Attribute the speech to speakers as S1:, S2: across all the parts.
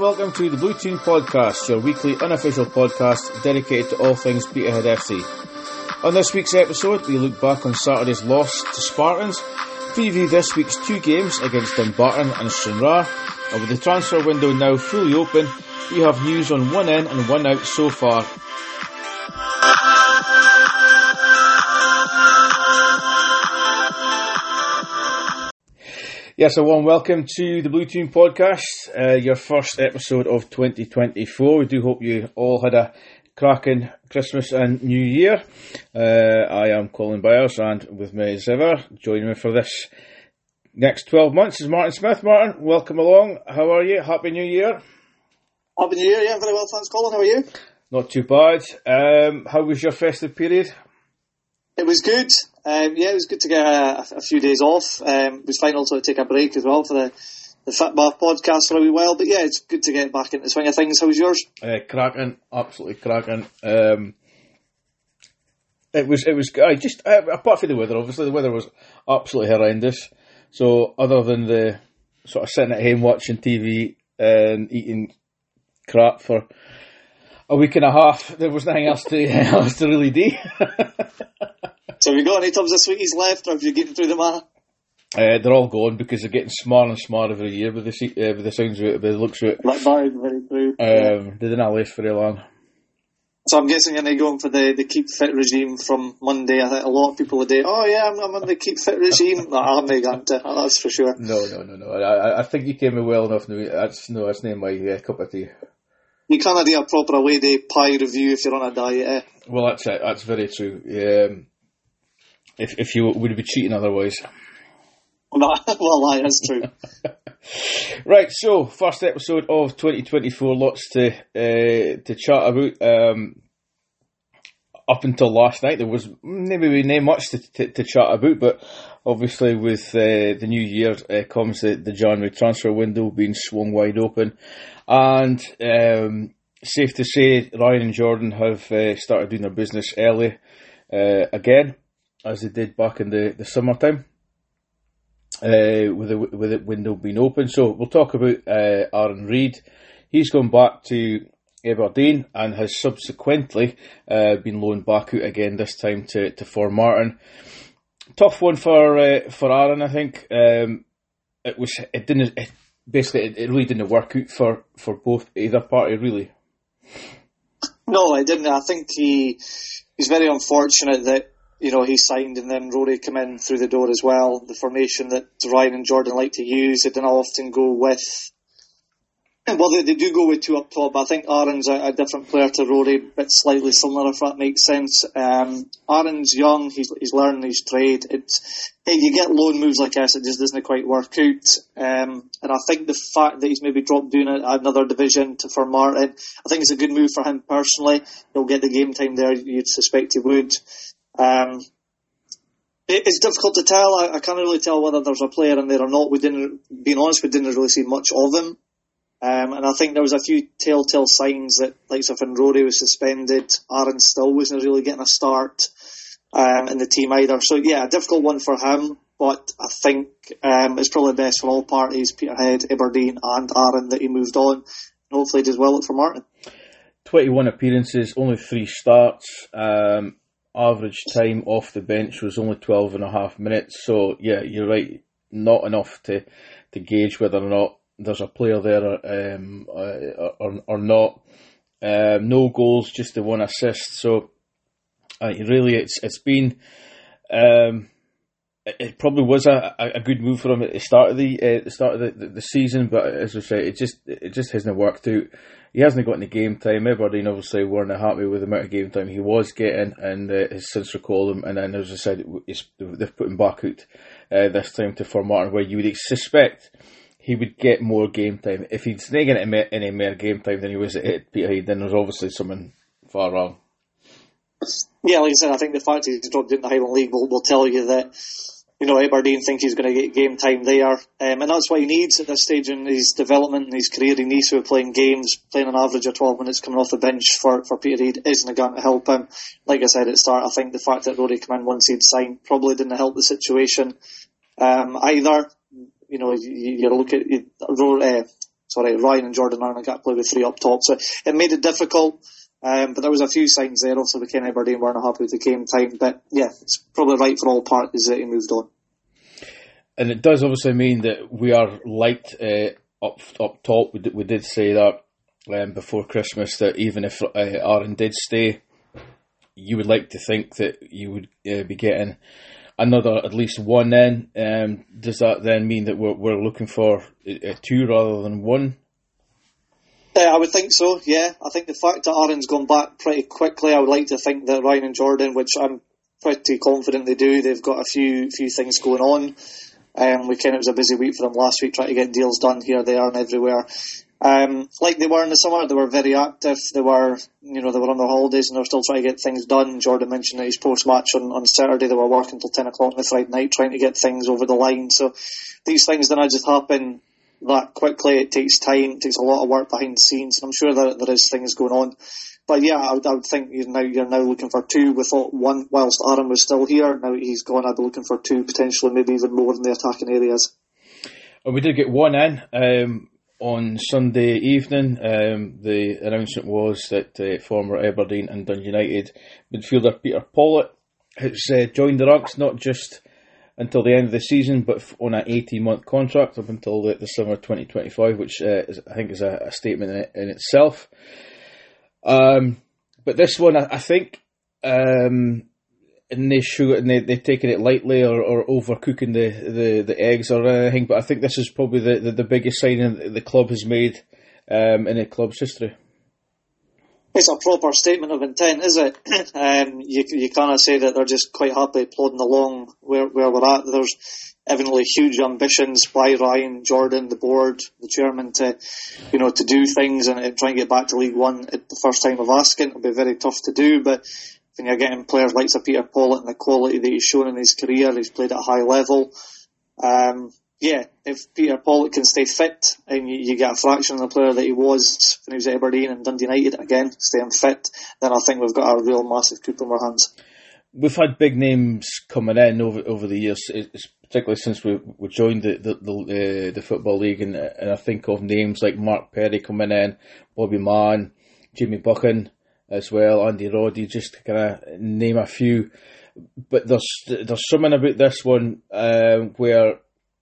S1: welcome to the Blue Tune Podcast, your weekly unofficial podcast dedicated to all things Peterhead FC. On this week's episode, we look back on Saturday's loss to Spartans, preview this week's two games against Dumbarton and Stranraer, and with the transfer window now fully open, we have news on one in and one out so far. Yes, a warm welcome to the Blue Tune Podcast, your first episode of 2024. We do hope you all had a cracking Christmas and New Year. I am Colin Byers, and with me as ever, joining me for this next 12 months is Martin Smith. Martin, welcome along. How are you? Happy New Year.
S2: Happy New Year, yeah, very well, thanks Colin. How are you?
S1: Not too bad. How was your festive period?
S2: It was good. It was good to get a few days off. It was fine also to take a break as well for the Fit Bath podcast for a wee while. But yeah, it's good to get back into the swing of things. How was yours?
S1: Cracking, absolutely cracking. It was just apart from the weather. Obviously, the weather was absolutely horrendous. So other than the sort of sitting at home watching TV and eating crap for a week and a half, there was nothing else to really do.
S2: So have you got any tubs of sweeties left, or have you getting through them all?
S1: They're all gone because they're getting smaller and smaller every year with the sounds of it, with the looks of it.
S2: That's very true.
S1: They didn't last very long.
S2: So I'm guessing you're now going for the Keep Fit regime from Monday. I think a lot of people would say, oh yeah, I'm on the Keep Fit regime. No, I'm not going to, that's for sure.
S1: No. I think you came in well enough. That's not my cup of tea.
S2: You can't do a proper away day pie review if you're on a diet, eh?
S1: Well, that's it. That's very true. If you would be cheating otherwise.
S2: No, well, that's true.
S1: Right, so first episode of 2024. Lots to chat about. Up until last night, there was maybe not much to chat about, but obviously with the new year comes the January transfer window being swung wide open, and safe to say Ryan and Jordan have started doing their business early again, as they did back in the summertime, with the window being open. So we'll talk about Aaron Reid. He's gone back to Aberdeen and has subsequently been loaned back out again, this time to Formartine. Tough one for Aaron, I think. It really didn't work out for either party, really.
S2: No, it didn't. I think he's very unfortunate that he signed and then Rory came in through the door as well. The formation that Ryan and Jordan like to use, it didn't often go with. Well, they do go with two up top. I think Aaron's a different player to Rory, but slightly similar, if that makes sense. Aaron's young, he's learning his trade. You get loan moves like this, it just doesn't quite work out. And I think the fact that he's maybe dropped down another division to Formartine, I think it's a good move for him personally. He'll get the game time there, you'd suspect he would. It's difficult to tell. I can't really tell whether there's a player in there or not. Being honest, we didn't really see much of him. And I think there was a few telltale signs that, like when Rory was suspended, Aaron still wasn't really getting a start in the team either. So yeah, a difficult one for him, but I think it's probably best for all parties, Peterhead, Aberdeen and Aaron, that he moved on. And hopefully he does well at Formartine.
S1: 21 appearances, only 3 starts. Average time off the bench was only 12.5 minutes. So yeah, you're right, not enough to gauge whether or not there's a player there or not. No goals, just the 1 assist. So really, it's been. It probably was a good move for him at the start of the season, but as I say, it just hasn't worked out. He hasn't got any game time. Aberdeen obviously weren't happy with the amount of game time he was getting, and has since recalled him. And then, as I said, they've put him back out this time to Formartine, where you would suspect he would get more game time. If he's not getting any more game time than he was at Peterhead, then there's obviously something far wrong.
S2: Yeah, like I said, I think the fact he's dropped in the Highland League will tell you that Aberdeen think he's going to get game time there. And that's what he needs at this stage in his development and his career. He needs to be playing games, playing an average of 12 minutes coming off the bench for Peterhead isn't going to help him. Like I said at the start, I think the fact that Rory came in once he'd signed probably didn't help the situation either. You look at sorry, Ryan and Jordan aren't got to play with three up top. So it made it difficult. But there was a few signs there. Also, Ken Aberdeen weren't happy with the game time. But yeah, it's probably right for all parties that he moved on.
S1: And it does obviously mean that we are liked up top. We did say that before Christmas, that even if Aaron did stay, you would like to think that you would be getting another at least one in. Does that then mean that we're looking for two rather than one?
S2: I would think so, yeah. I think the fact that Aaron's gone back pretty quickly, I would like to think that Ryan and Jordan, which I'm pretty confident they do, they've got a few things going on. It was a busy week for them last week, trying to get deals done here, there and everywhere. Like they were in the summer, they were very active. They were on their holidays and they were still trying to get things done. Jordan mentioned that his post-match on Saturday, they were working till 10 o'clock on the Friday night trying to get things over the line. So these things don't just happen that quickly. It takes time, it takes a lot of work behind the scenes, and I'm sure that there is things going on. But yeah, I would think you're now looking for two. We thought one whilst Aaron was still here. Now he's gone, I'd be looking for two, potentially maybe even more in the attacking areas.
S1: Well, we did get one in on Sunday evening. The announcement was that former Aberdeen and Dundee United midfielder Peter Pawlett has joined the ranks, not just until the end of the season, but on an 18-month contract up until the summer 2025, which I think is a statement in itself. But this one, I think, and they've taken it lightly or overcooking the eggs or anything. But I think this is probably the biggest signing the club has made in the club's history.
S2: It's a proper statement of intent, is it? You kind of say that they're just quite happy plodding along where we're at. There's evidently huge ambitions by Ryan, Jordan, the board, the chairman to do things and try and get back to League One at the first time of asking. It'll be very tough to do, but when you're getting players like Peter Pawlett and the quality that he's shown in his career, he's played at a high level. If Peter Pawlett can stay fit and you get a fraction of the player that he was when he was at Aberdeen and Dundee United, again, staying fit, then I think we've got a real massive coup in our hands.
S1: We've had big names coming in over the years, particularly since we joined the Football League, and I think of names like Mark Perry coming in, Bobby Mann, Jimmy Buchan as well, Andy Roddy, just to kind of name a few. But there's something about this one where,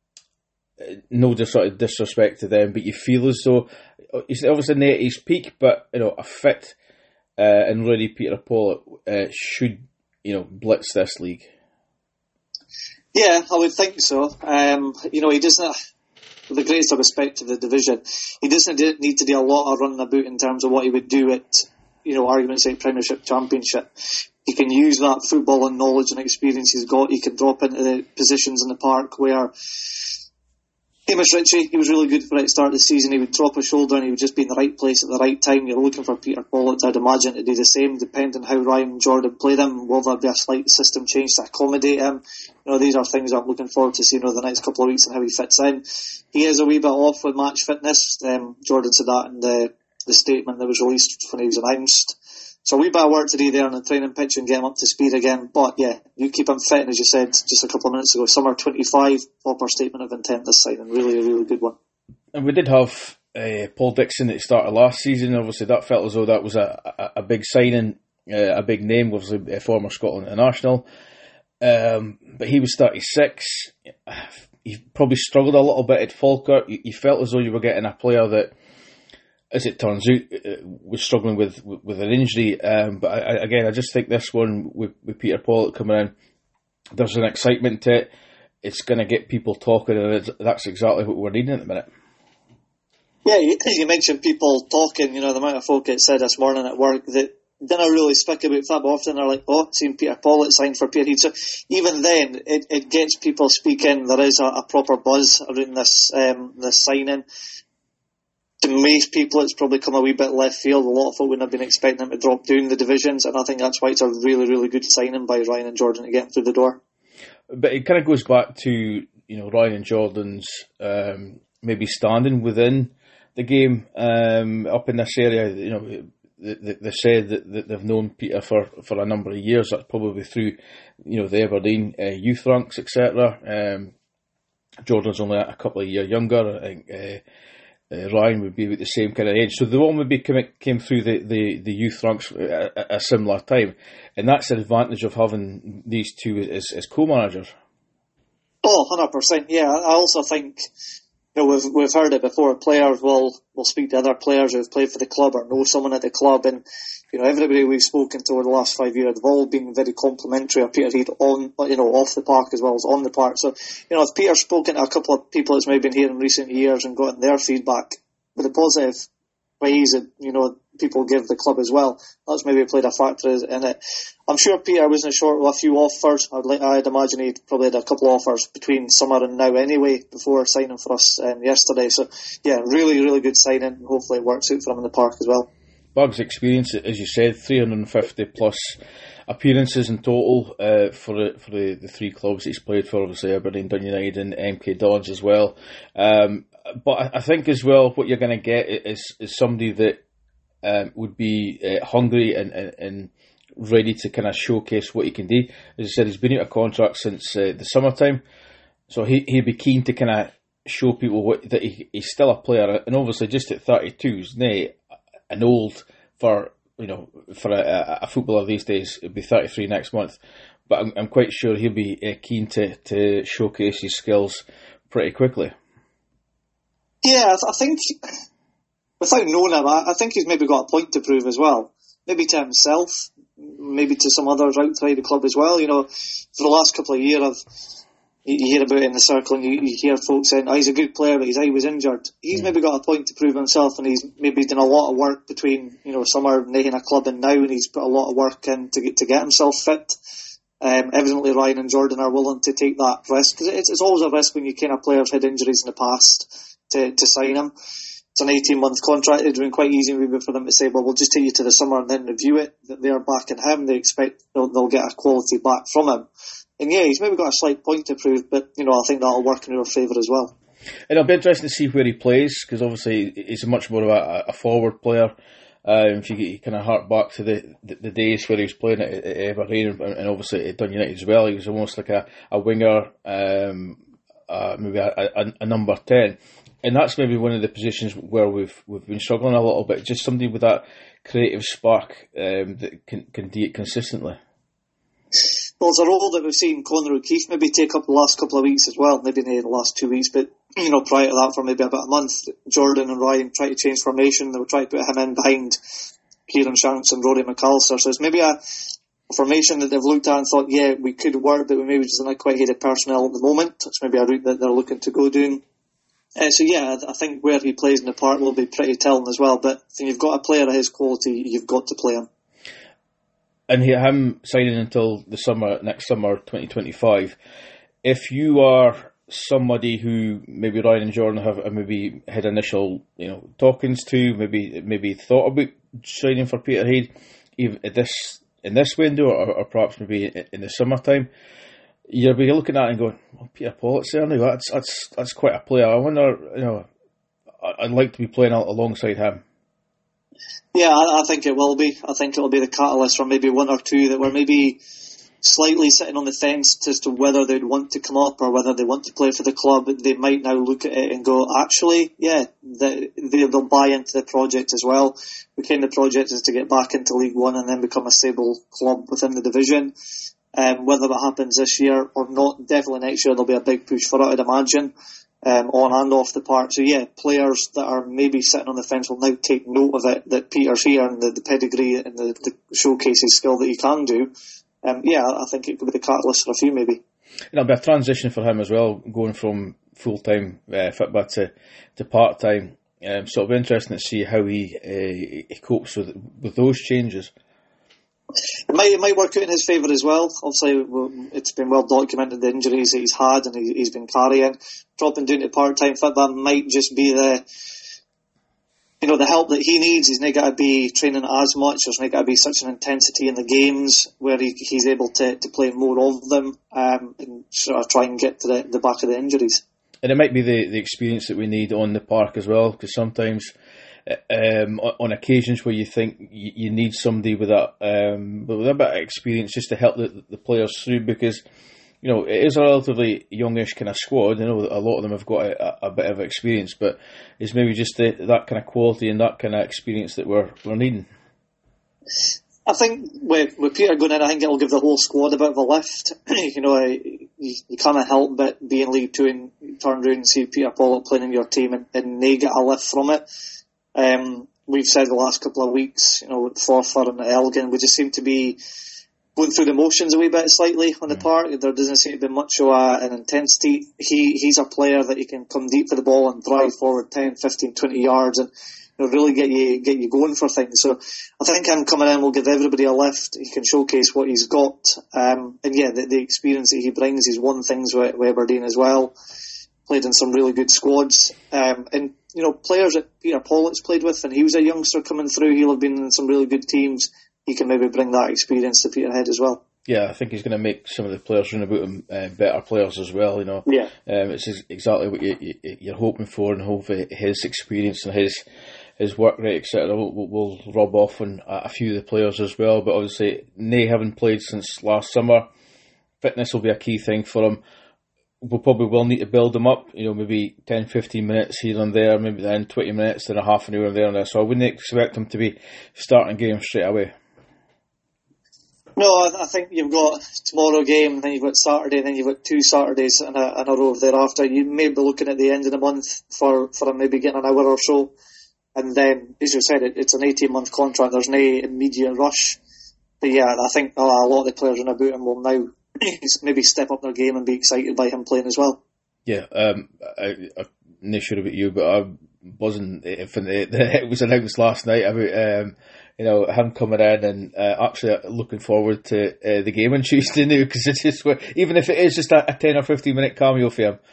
S1: no sort of disrespect to them, but you feel as though he's obviously not at his peak, but a fit and really Peter Pawlett should blitz this league.
S2: Yeah, I would think so. He doesn't, with the greatest of respect to the division, he doesn't need to do a lot of running about in terms of what he would do at arguments like Premiership, Championship. He can use that football and knowledge and experience he's got. He can drop into the positions in the park where Hamish Ritchie, he was really good for it at the start of the season. He would drop a shoulder and he would just be in the right place at the right time. You're looking for Peter Pawlett, I'd imagine, to do the same, depending on how Ryan and Jordan play them. Will there be a slight system change to accommodate him? These are things I'm looking forward to seeing over the next couple of weeks and how he fits in. He is a wee bit off with match fitness. Jordan said that in the statement that was released when he was announced. So a wee bit of work to do there on the training pitch and get him up to speed again. But yeah, you keep him fit, and as you said just a couple of minutes ago, summer 25, proper statement of intent this signing. Really a really good one. And
S1: we did have Paul Dixon at the start of last season. Obviously that felt as though that was a big signing, a big name, obviously a former Scotland international. But he was 36. He probably struggled a little bit at Falkirk. You felt as though you were getting a player that, as it turns out, was struggling with an injury. But I just think this one with Peter Pawlett coming in, there's an excitement to it. It's going to get people talking, and that's exactly what we're needing at the minute.
S2: Yeah, you mentioned people talking. The amount of folk that said this morning at work that didn't really speak about that, but often they're like, seen Peter Pawlett signed for Peter Heath. So even then, it gets people speaking. There is a proper buzz around this signing. To most people, it's probably come a wee bit left field. A lot of folk wouldn't have been expecting him to drop down the divisions, and I think that's why it's a really, really good signing by Ryan and Jordan to get him through the door.
S1: But it kind of goes back to Ryan and Jordan's maybe standing within the game up in this area. They said that they've known Peter for a number of years. That's probably through the Aberdeen youth ranks, etc. Jordan's only a couple of years younger. I think Ryan would be with the same kind of age. So the one would be came through the youth ranks at a similar time, and that's the advantage of having these two as co-managers.
S2: Oh, 100%. Yeah, I also think, we've heard it before. Players will speak to other players who've played for the club or know someone at the club, and everybody we've spoken to over the last 5 years have all been very complimentary of Peterhead on, off the park as well as on the park. So, if Peter's spoken to a couple of people that's maybe been here in recent years and gotten their feedback with a positive praise that, people give the club as well, that's maybe played a factor in it. I'm sure Peter wasn't short of a few offers. I'd imagine he'd probably had a couple of offers between summer and now anyway, before signing for us yesterday. So, yeah, really, really good signing, and hopefully it works out for him in the park as well.
S1: Bug's experience, as you said, 350 plus appearances in total for the three clubs he's played for, obviously Aberdeen, Dun United and MK Dons as well. But I think as well what you're going to get is somebody that would be hungry and ready to kind of showcase what he can do. As I said, he's been out of contract since the summertime, so he'd be keen to kind of show people that he's still a player, and obviously just at 32 is an old for a footballer these days. It'll be 33 next month, but I'm quite sure he'll be keen to showcase his skills pretty quickly.
S2: Yeah, I think, without knowing him, I think he's maybe got a point to prove as well. Maybe to himself, maybe to some others outside the club as well. For the last couple of years, you hear about it in the circle, and you hear folks saying, he's a good player, but his eye was injured. He's maybe got a point to prove himself, and he's maybe done a lot of work between, summer making a club and now, and he's put a lot of work in to get himself fit. Evidently Ryan and Jordan are willing to take that risk, because it's always a risk when you kind of players had injuries in the past to sign him. It's an 18-month contract. It'd been quite easy maybe for them to say, well, we'll just take you to the summer and then review it. That they're backing him. They expect they'll get a quality back from him. And yeah, he's maybe got a slight point to prove, but I think that'll work in our favour as well.
S1: And it'll be interesting to see where he plays, because obviously he's much more of a forward player. If you kind of hark back to the days where he was playing at Aberdeen and obviously at Dun United as well, he was almost like a winger, maybe a number 10. And that's maybe one of the positions where we've been struggling a little bit. Just somebody with that creative spark that can do it consistently.
S2: Well, it's a role that we've seen Conor O'Keefe maybe take up the last couple of weeks as well. Maybe in the last 2 weeks, but prior to that, for maybe about a month, Jordan and Ryan tried to change formation. They were trying to put him in behind Kieran Shanks and Rory McAllister. So it's maybe a formation that they've looked at and thought, yeah, we could work, but we maybe just not quite had the personnel at the moment. It's maybe a route that they're looking to go doing. So yeah, I think where he plays in the park will be pretty telling as well. But if you've got a player of his quality, you've got to play him.
S1: And him signing until next summer 2025. If you are somebody who maybe Ryan and Jordan have maybe had initial talkings to, maybe thought about signing for Peterhead, in this window or perhaps maybe in the summertime, you'll be looking at it and going, Peter Pollitt's there now. That's quite a player. I wonder, I'd like to be playing alongside him.
S2: Yeah, I think it will be. I think it'll be the catalyst for maybe one or two that were maybe slightly sitting on the fence as to whether they'd want to come up or whether they want to play for the club. They might now look at it and go, actually, yeah, they'll buy into the project as well. The project is to get back into League One and then become a stable club within the division. Whether that happens this year or not, definitely next year there'll be a big push for it, I'd imagine, on and off the park. So yeah, players that are maybe sitting on the fence will now take note of it, that Peter's here and the pedigree and the showcasing skill that he can do. Yeah, I think it could be the catalyst for a few maybe.
S1: It'll be a transition for him as well, going from full-time football to part-time. So it'll be interesting to see how he copes with those changes.
S2: It might work out in his favour as well. Obviously, it's been well documented the injuries that he's had and he's been carrying. Dropping down to part-time football might just be the help that he needs. He's not got to be training as much. There's not got to be such an intensity in the games where he's able to play more of them and sort of try and get to the back of the injuries. And
S1: it might be the experience that we need on the park as well, because sometimes on occasions where you think you need somebody with a bit of experience just to help the players through, because it is a relatively youngish kind of squad. I know that a lot of them have got a bit of experience, but it's maybe just that kind of quality and that kind of experience that we're needing.
S2: I think with Peter going in, I think it'll give the whole squad a bit of a lift. You can't help but be in League Two and turn around and see Peter Pollock playing in your team and they get a lift from it. We've said the last couple of weeks, with Forfar and Elgin, we just seem to be going through the motions a wee bit slightly on the park. There doesn't seem to be much of an intensity. He's a player that you can come deep for the ball and drive forward 10, 15, 20 yards and really get you going for things. So I think him coming in will give everybody a lift. He can showcase what he's got. The experience that he brings, he's won things with Aberdeen as well. Played in some really good squads. Players that Peter Pollock's played with, and he was a youngster coming through, he'll have been in some really good teams. He can maybe bring that experience to Peterhead as well.
S1: Yeah, I think he's going to make some of the players around about him better players as well.
S2: Yeah.
S1: It's exactly what you're hoping for, and hopefully his experience and his work rate, etc., will rub off on a few of the players as well. But obviously, Nay having played since last summer, fitness will be a key thing for him. We'll probably need to build him up, maybe 10, 15 minutes here and there, maybe then 20 minutes, then a half an hour there and there. So I wouldn't expect him to be starting games straight away.
S2: No, I think you've got tomorrow game, then you've got Saturday, then you've got 2 Saturdays in a row thereafter. You may be looking at the end of the month for maybe getting an hour or so. And then, as you said, it's an 18-month contract. There's no immediate rush. But yeah, I think a lot of the players in about him will now maybe step up their game and be excited by him playing as well.
S1: Yeah, I'm not sure about you, but I wasn't. It was announced last night about him coming in and actually looking forward to the game on Tuesday now, because it's just even if it is just a 10 or 15 minute cameo for him.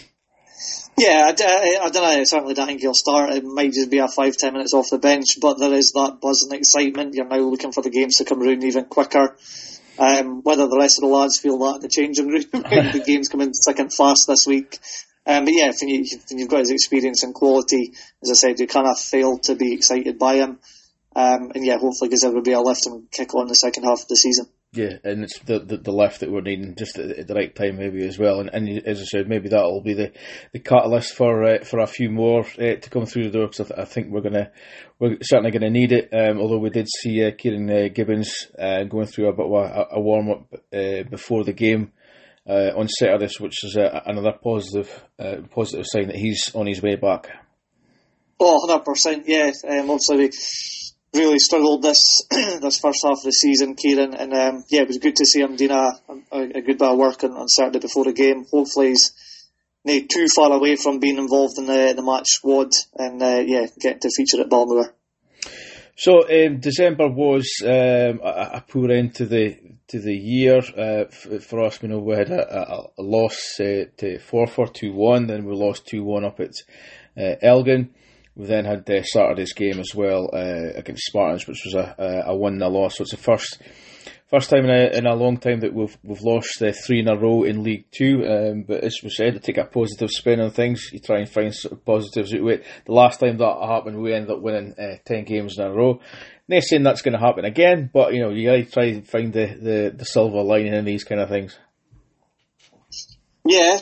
S2: Yeah, I don't know. I certainly don't think he'll start. It might just be a 5-10 minutes off the bench, but there is that buzz and excitement. You're now looking for the games to come around even quicker. Whether the rest of the lads feel that in the changing room, the game's coming thick and fast this week. But yeah, if you've got his experience and quality, as I said, you cannot fail to be excited by him. And yeah, hopefully gives everybody a lift and kick on the second half of the season.
S1: Yeah, and it's the lift that we're needing just at the right time maybe as well. And as I said, maybe that'll be the catalyst for a few more to come through the door, because I think we're certainly gonna need it. Although we did see Kieran Gibbons going through a bit of a warm up before the game on Saturday, which is another positive sign that he's on his way back.
S2: 100%, yeah. Obviously we really struggled this first half of the season, Kieran, and it was good to see him doing a good bit of work on Saturday before the game. Hopefully he's not too far away from being involved in the match squad and getting to feature at Balmoor. So
S1: December was a poor end to the year for us. We had a loss to Forfar 2-1, then we lost 2-1 up at Elgin. We then had Saturday's game as well against Spartans, which was a 1-0 loss. So it's the first time in a long time that we've lost 3 in a row in League Two. But as we said, to take a positive spin on things, you try and find sort of positives out of it. The last time that happened, we ended up winning 10 games in a row. Not saying that's going to happen again, but you got to try and find the silver lining in these kind of things.
S2: Yeah,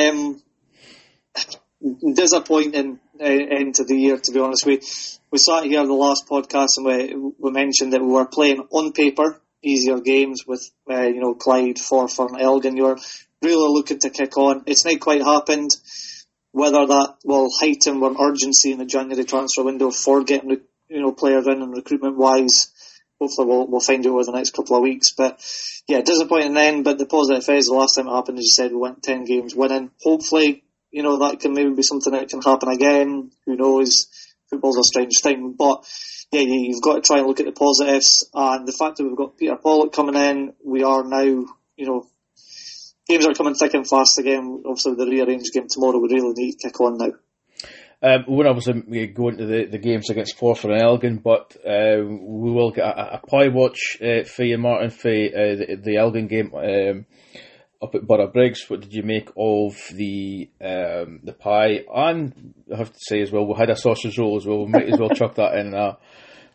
S2: disappointing end of the year, to be honest. We sat here the last podcast and we mentioned that we were playing on paper easier games with Clyde, Forfar and Elgin. You're really looking to kick on. It's not quite happened. Whether that will heighten our urgency in the January transfer window for getting players in and recruitment wise, hopefully we'll find out over the next couple of weeks. But yeah, disappointing then, but the positive is the last time it happened, as you said, we went 10 games winning. Hopefully that can maybe be something that can happen again. Who knows? Football's a strange thing. But yeah, you've got to try and look at the positives. And the fact that we've got Peter Pollock coming in, we are now, games are coming thick and fast again. Obviously, with the rearranged game tomorrow, we really need to kick on now.
S1: When I was going to the games against Forfar and Elgin, but we will get a pie watch for you, Martin, for the Elgin game up at Borough Briggs. What did you make of the pie? And I have to say as well, we had a sausage roll as well. We might as well chuck that in.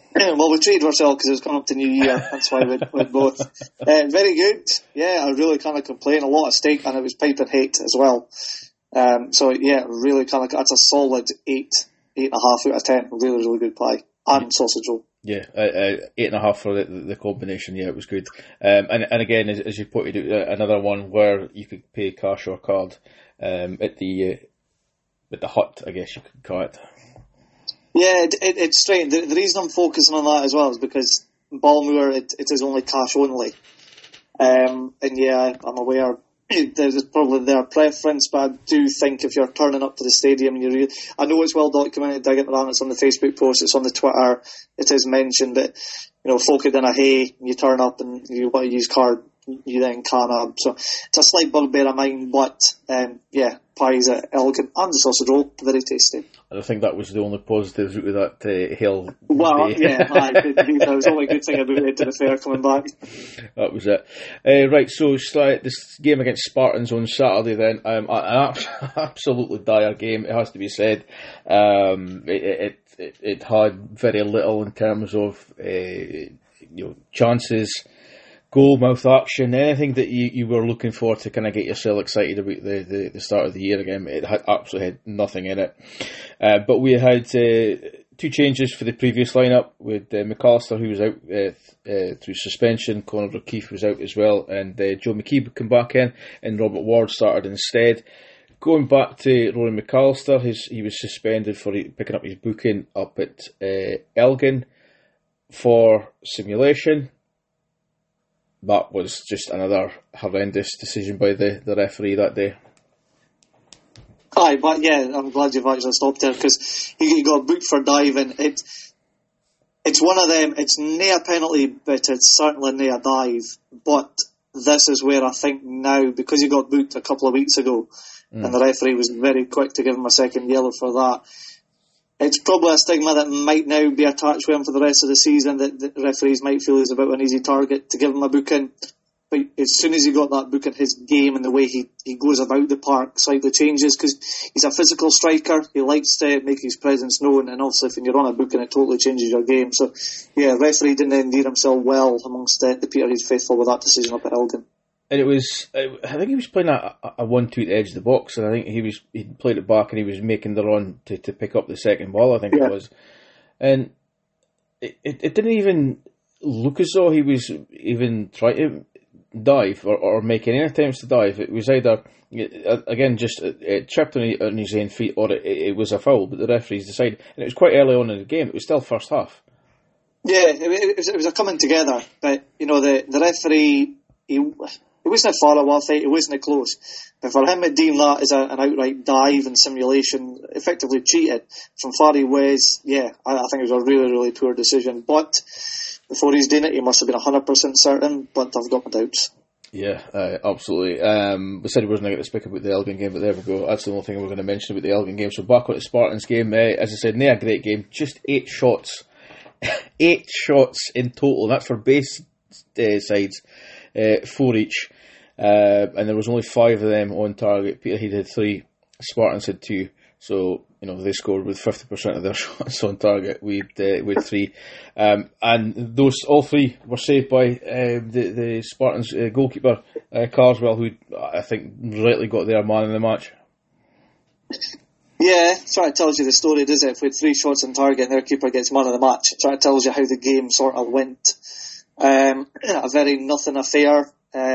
S2: Well, we treated ourselves because it was coming up to New Year. That's why we both. Very good. Yeah, I really can't complain. A lot of steak, and it was piping hot as well. So yeah, really that's a solid 8.5 out of 10. Really, really good pie and sausage roll.
S1: Yeah, 8.5 for the combination. Yeah, it was good. And again, as you pointed out, another one where you could pay cash or card at the hut, I guess you could call it.
S2: Yeah, it's strange. The reason I'm focusing on that as well is because Balmoor, it is only cash only. And yeah, I'm aware there's probably their preference, but I do think if you're turning up to the stadium, I know it's well documented, I get around, it's on the Facebook post, it's on the Twitter, it is mentioned, but folk are in a hay, you turn up and you want to use card, you then can't. So it's a slight bugbear of mine, but yeah, pies at Elgin and the sausage roll, very tasty.
S1: And I think that was the only positive out of that hill.
S2: Well,
S1: day.
S2: Yeah, that was the only good thing about it to the fair coming back.
S1: That was it. Right, so this game against Spartans on Saturday then, an absolutely dire game, it has to be said. It had very little in terms of chances, goal mouth action, anything that you were looking for to kind of get yourself excited about the start of the year again. It absolutely had nothing in it. But we had two changes for the previous lineup with McAllister, who was out through suspension. Conor O'Keefe was out as well, and Joe McKee would come back in, and Robert Ward started instead. Going back to Rory McAllister, he was suspended for picking up his booking up at Elgin for simulation. That was just another horrendous decision by the referee that day.
S2: Aye, but yeah, I'm glad you've actually stopped there, because he got booked for diving. It's one of them, it's nae a penalty, but it's certainly nae a dive. But this is where I think now, because he got booked a couple of weeks ago, and the referee was very quick to give him a second yellow for that, it's probably a stigma that might now be attached with him for the rest of the season, that the referees might feel he's about an easy target to give him a booking. But as soon as he got that booking, his game and the way he goes about the park slightly changes, because he's a physical striker. He likes to make his presence known, and obviously if you're on a booking, it totally changes your game. So yeah, referee didn't endear himself well amongst the Peterhead faithful with that decision up at Elgin.
S1: And I think he was playing a 1-2 at the edge of the box, and I think he played it back and he was making the run to pick up the second ball, I think it was. And it didn't even look as though he was even trying to dive or make any attempts to dive. It was either, again, just tripped on his own feet, or it was a foul, but the referees decided. And it was quite early on in the game, it was still first half. Yeah,
S2: it was a coming together, but the referee, he wasn't far away, it wasn't close. But for him to deem that as an outright dive and simulation, effectively cheated from far away, yeah, I think it was a really, really poor decision. But before he's doing it, he must have been 100% certain, but I've got my doubts.
S1: Yeah, absolutely. We said we wasn't going to speak about the Elgin game, but there we go. That's the only thing we're going to mention about the Elgin game. So back on the Spartans game, as I said, not a great game, just 8 shots. 8 shots in total, and that's for both sides. 4 each, and there was only 5 of them on target. Peterhead had 3, Spartans had 2, so they scored with 50% of their shots on target. We had 3, and those all 3 were saved by the Spartans goalkeeper Carswell, who I think rightly got their man in the match.
S2: Yeah, so it tells you the story, does it? If we had 3 shots on target and their keeper gets man of the match, so it tells you how the game sort of went. A very nothing affair.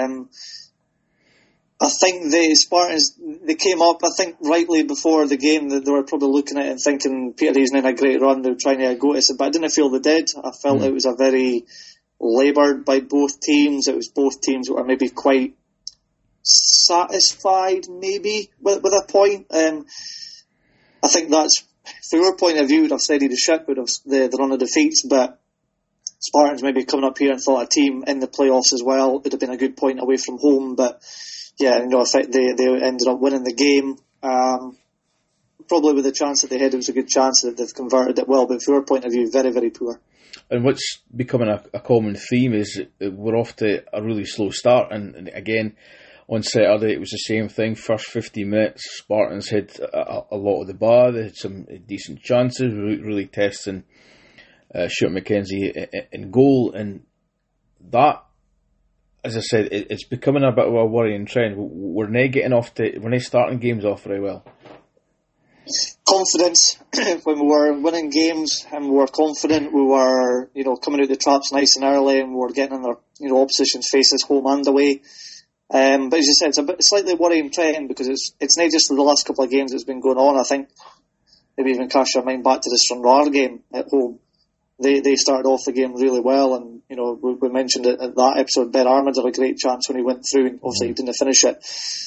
S2: I think the Spartans, they came up, I think rightly before the game, that they were probably looking at it and thinking Peterhead's in a great run, they were trying to go to it, but I didn't feel they did. I felt it was a very laboured by both teams. It was both teams that were maybe quite satisfied maybe with a point. I think that's, from your point of view, would have steadied the ship, would have the run of defeats, but Spartans maybe coming up here and thought a team in the playoffs as well would have been a good point away from home, but yeah, in effect they ended up winning the game. Probably with the chance that they had, it was a good chance that they've converted it well, but from your point of view, very, very poor.
S1: And what's becoming a common theme is we're off to a really slow start, and again, on Saturday it was the same thing. First 15 minutes, Spartans had a lot of the bar, they had some decent chances, really testing Stuart McKenzie in goal, and that, as I said, it's becoming a bit of a worrying trend. We're not starting games off very well.
S2: Confidence when we were winning games and we were confident, we were coming out the traps nice and early, and we were getting in their opposition's faces home and away. But as you said, it's a bit slightly worrying trend because it's not just the last couple of games that's been going on. I think maybe even cast your mind back to the Stranraer game at home. They started off the game really well, and we mentioned it at that episode. Ben Armand had a great chance when he went through, and obviously he didn't finish it.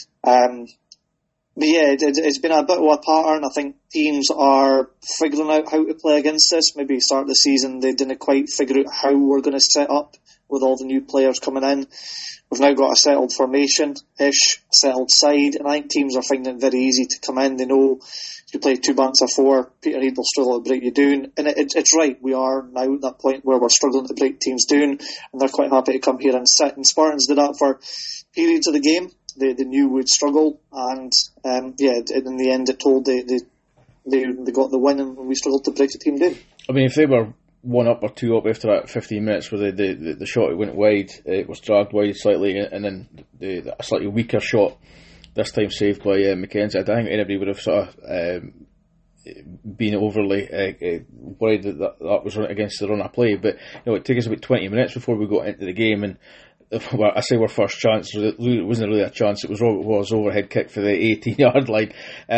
S2: But yeah, it's been a bit of a pattern. I think teams are figuring out how to play against us. Maybe start of the season they didn't quite figure out how we're going to set up with all the new players coming in. We've now got a settled formation-ish, settled side, and I think teams are finding it very easy to come in. They know if you play two banks of four, Peter Reid will struggle to break you down. And it's right, we are now at that point where we're struggling to break teams down, and they're quite happy to come here and sit. And Spartans did that for periods of the game. They knew we'd struggle, and in the end it told they got the win, and we struggled to break the team down.
S1: I mean, if they were 1 up or 2 up after that 15 minutes where the shot went wide, it was dragged wide slightly, and then a slightly weaker shot, this time saved by McKenzie, I don't think anybody would have sort of been overly worried that was against the run of play. But it took us about 20 minutes before we got into the game, and well, I say our first chance, it wasn't really a chance, it was overhead kick for the 18-yard line.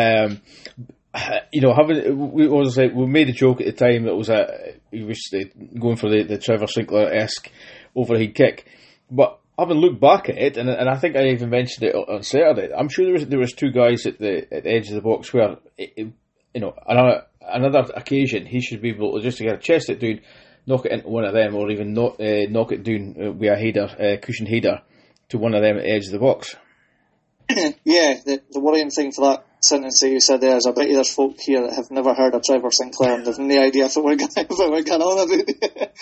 S1: We made a joke at the time that he was going for the Trevor Sinclair-esque overhead kick, but having looked back at it, and I think I even mentioned it on Saturday, I'm sure there was two guys at the edge of the box where another occasion he should be able to just to get a chest it down, knock it into one of them, or even knock it down with a header, cushion header to one of them at the edge of the box.
S2: Yeah, the worrying thing for that sentence that you said there is I bet you there's folk here that have never heard of Trevor Sinclair and have no idea if we're going on about it.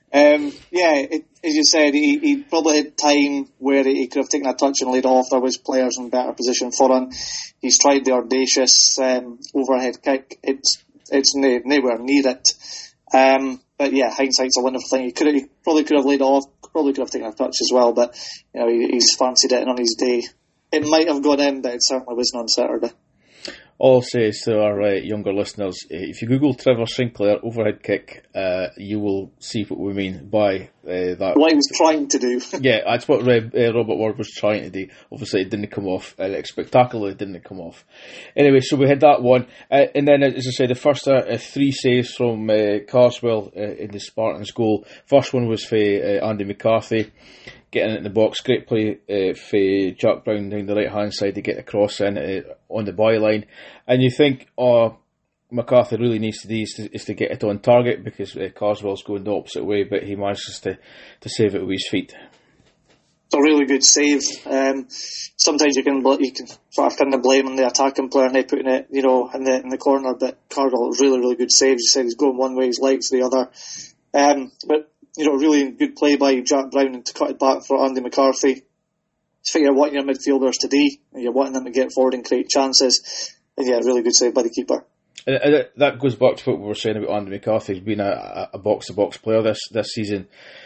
S2: As you said, he probably had time where he could have taken a touch and laid off. There was players in better position for him. He's tried the audacious overhead kick. It's nowhere near it. But yeah, hindsight's a wonderful thing. He probably could have laid off, probably could have taken a touch as well, but he's fancied it, and on his day it might have gone in, but it certainly wasn't on Saturday.
S1: All I'll say is to our younger listeners, if you Google Trevor Sinclair overhead kick, you will see what we mean by that.
S2: What he was trying to do.
S1: Yeah, that's what Robert Ward was trying to do. Obviously, it didn't come off. Spectacularly, it didn't come off. Anyway, so we had that one. And then, as I said, the first 3 saves from Carswell in the Spartans goal. First one was for Andy McCarthy, getting it in the box. Great play for Jack Brown down the right hand side to get the cross in on the byline. And you think, McCarthy really needs to do is to get it on target because Carswell's going the opposite way, but he manages to save it with his feet.
S2: It's a really good save. Sometimes you can sort of kind of blame on the attacking player and they putting it, in the corner. But Carswell, really, really good save. You said he's going one way, his legs the other. But really good play by Jack Brown to cut it back for Andy McCarthy. It's what you're wanting your midfielders to do. You're wanting them to get forward and create chances. And yeah, really good save by the keeper.
S1: And that goes back to what we were saying about Andy McCarthy. He's been a box-to-box player this season.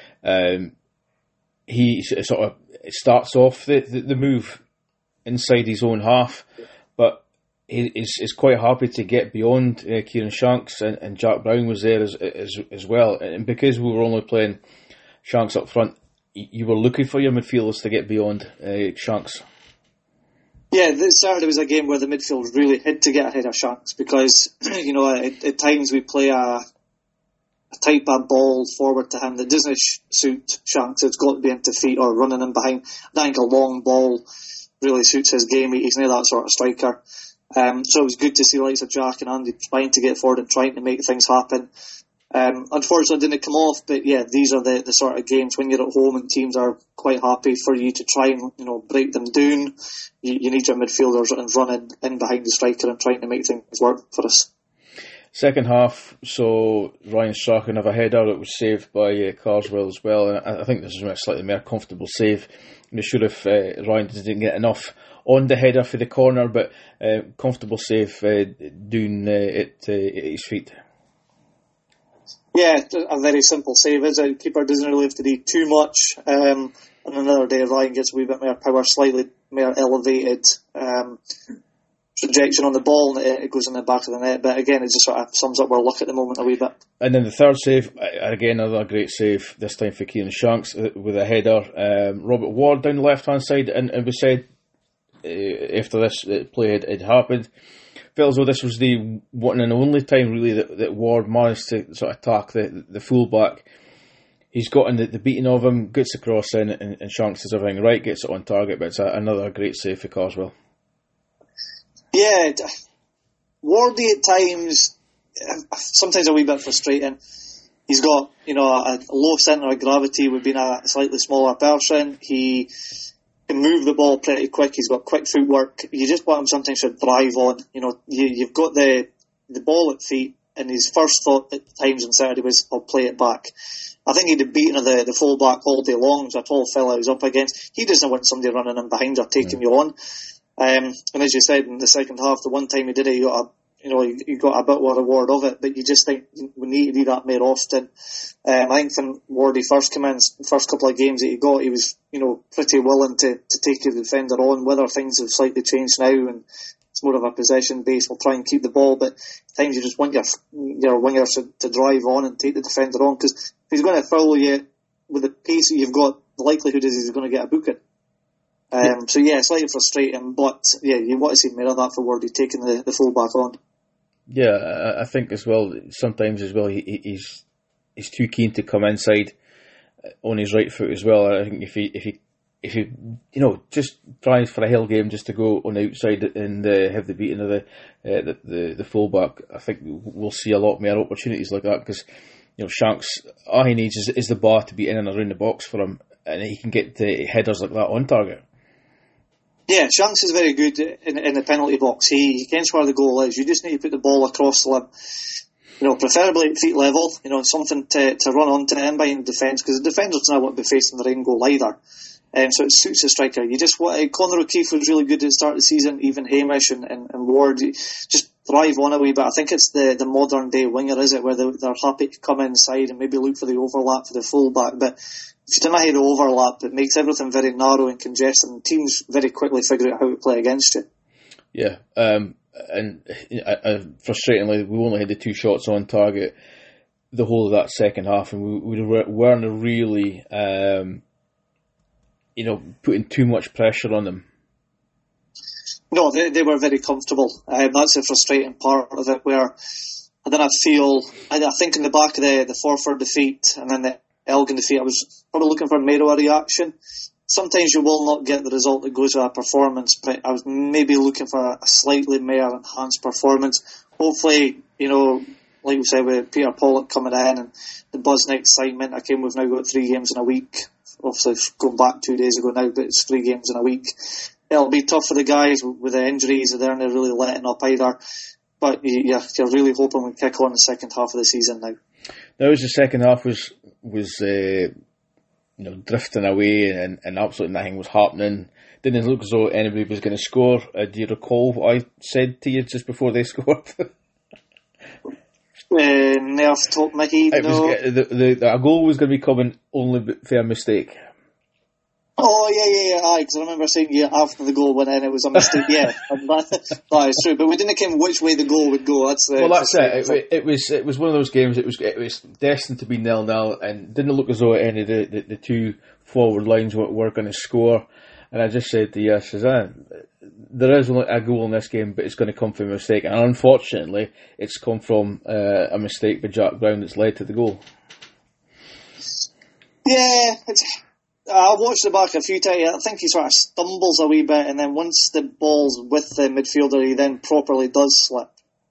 S1: He sort of starts off the move inside his own half, but he is quite happy to get beyond Kieran Shanks, and Jack Brown was there as well. And because we were only playing Shanks up front, you were looking for your midfielders to get beyond Shanks. Yeah,
S2: this Saturday was a game where the midfield really had to get ahead of Shanks because, at times we play a type of ball forward to him that doesn't suit Shanks. It's got to be into feet or running in behind. I think a long ball really suits his game. He's not that sort of striker. So it was good to see the likes of Jack and Andy trying to get forward and trying to make things happen. Unfortunately, it didn't come off, but yeah, these are the sort of games when you're at home and teams are quite happy for you to try and break them down. You need your midfielders running in behind the striker and trying to make things work for us.
S1: Second half, so Ryan Strachan have a header that was saved by Carswell as well, and I think this is a slightly more comfortable save. They should have Ryan didn't get enough on the header for the corner, but comfortable save down at his feet.
S2: Yeah, a very simple save, is it? Keeper doesn't really have to do too much. And another day, Ryan gets a wee bit more power, slightly more elevated projection on the ball, and it goes in the back of the net. But again, it just sort of sums up our luck at the moment a wee bit.
S1: And then the third save, again, another great save, this time for Kieran Shanks with a header. Robert Ward down the left-hand side, and we said after this play had happened, felt as though this was the one and only time really that Ward managed to sort of attack the full-back. He's gotten the beating of him, gets the cross in, and Shanks does everything right, gets it on target, but it's another great save for Carswell.
S2: Yeah, Wardy at times, sometimes a wee bit frustrating. He's got, a low centre of gravity with being a slightly smaller person. He can move the ball pretty quick. He's got quick footwork. You just want him sometimes to drive on. You've got the ball at feet, and his first thought at times on Saturday was, I'll play it back. I think he'd have beaten the full back all day long. He's a tall fella he was up against. He doesn't want somebody running him behind or taking you on. And as you said, in the second half, the one time he did it, he got a bit of a reward of it, but you just think we need to do that more often. I think when Wardy first came in, first couple of games that he got, he was, pretty willing to take the defender on. Whether things have slightly changed now and it's more of a possession base, we'll try and keep the ball, but at times you just want your wingers to drive on and take the defender on, because if he's going to foul you with the pace that you've got, the likelihood is he's going to get a booking. So yeah, slightly frustrating, but yeah, you want to see more of that for Wardy taking the full back on.
S1: Yeah, I think as well, sometimes as well, he's too keen to come inside on his right foot as well. I think if he just tries for a hell game just to go on the outside and have the beating of the full back, I think we'll see a lot more opportunities like that, because Shanks, all he needs is the bar to be in and around the box for him, and he can get the headers like that on target.
S2: Yeah, Shanks is very good in the penalty box. He can where the goal is. You just need to put the ball across the line, preferably at feet level, something to run onto in behind the defence, because the defender's not want to be facing the rain goal either. So it suits the striker. You just want Conor O'Keefe was really good at the start of the season, even Hamish and Ward. Just thrive on a wee bit. I think it's the modern day winger, is it, where they're happy to come inside and maybe look for the overlap for the full back, but if you don't have the overlap, it makes everything very narrow and congested, and teams very quickly figure out how to play against you.
S1: Yeah, and frustratingly, we only had the 2 shots on target the whole of that second half, and we weren't really, putting too much pressure on them.
S2: No, they were very comfortable. That's the frustrating part of it, where I think in the back of the Forfar defeat and then the Elgin defeat, I was probably looking for a reaction. Sometimes you will not get the result that goes with a performance, but I was maybe looking for a slightly more enhanced performance. Hopefully, like we said, with Peter Pollock coming in and the Busnick excitement, we've now got 3 games in a week. Obviously, going back 2 days ago now, but it's 3 games in a week. It'll be tough for the guys with the injuries. They're not really letting up either. But you're really hoping we kick on the second half of the season now.
S1: Now, as the second half was drifting away and absolutely nothing was happening, didn't look as though anybody was going to score. Do you recall what I said to you just before they scored?
S2: Nerf top Mickey.
S1: A goal was going to be coming only for a mistake.
S2: Oh, yeah, because I remember saying after the goal went in, it was a mistake. Yeah, that is true. But we didn't know which way the goal would go. That's it.
S1: It was one of those games. It was destined to be 0-0, and didn't look as though any of the 2 forward lines were going to score. And I just said to you, there is only a goal in this game, but it's going to come from a mistake. And unfortunately, it's come from a mistake by Jack Brown that's led to the goal.
S2: Yeah, I've watched the back a few times. I think he sort of stumbles a wee bit, and then once the ball's with the midfielder, he then properly does slip.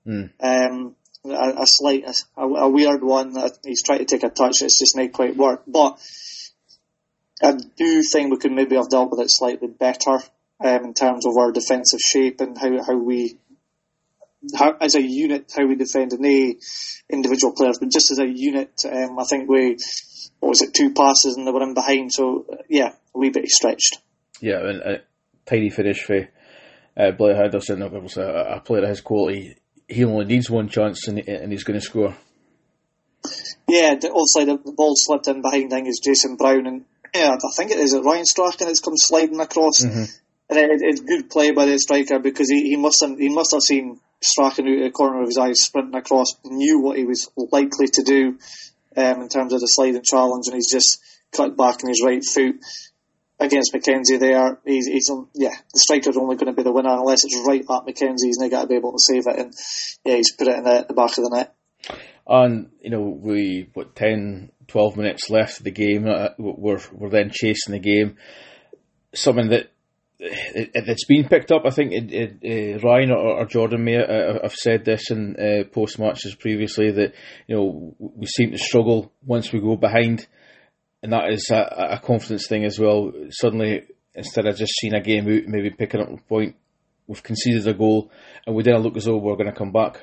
S2: A weird one. He's trying to take a touch, it's just not quite work. But I do think we could maybe have dealt with it slightly better in terms of our defensive shape and how we, as a unit, how we defend the individual players, but just as a unit, I think we. 2 passes and they were in behind, so yeah, a wee bit stretched.
S1: Yeah, and a tidy finish for Blair Henderson. A player of his quality, he only needs one chance and he's going to score.
S2: Yeah, obviously the ball slipped in behind, I think it's Jason Brown, and I think it is Ryan Strachan that's come sliding across. Mm-hmm. And it's good play by the striker, because he must have seen Strachan out of the corner of his eyes sprinting across, knew what he was likely to do in terms of the sliding challenge, and he's just cut back on his right foot against McKenzie there. The striker's only going to be the winner unless it's right at McKenzie. He's not got to be able to save it, and he's put it in the back of the net.
S1: And 10, 12 minutes left of the game, we're then chasing the game. Something that it's been picked up. I think Ryan or Jordan may have said this in post matches previously, that we seem to struggle once we go behind, and that is a confidence thing as well. Suddenly, instead of just seeing a game out, maybe picking up a point, we've conceded a goal, and we then look as though we're going to come back.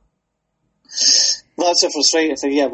S2: Well, that's a frustrating thing. Yeah,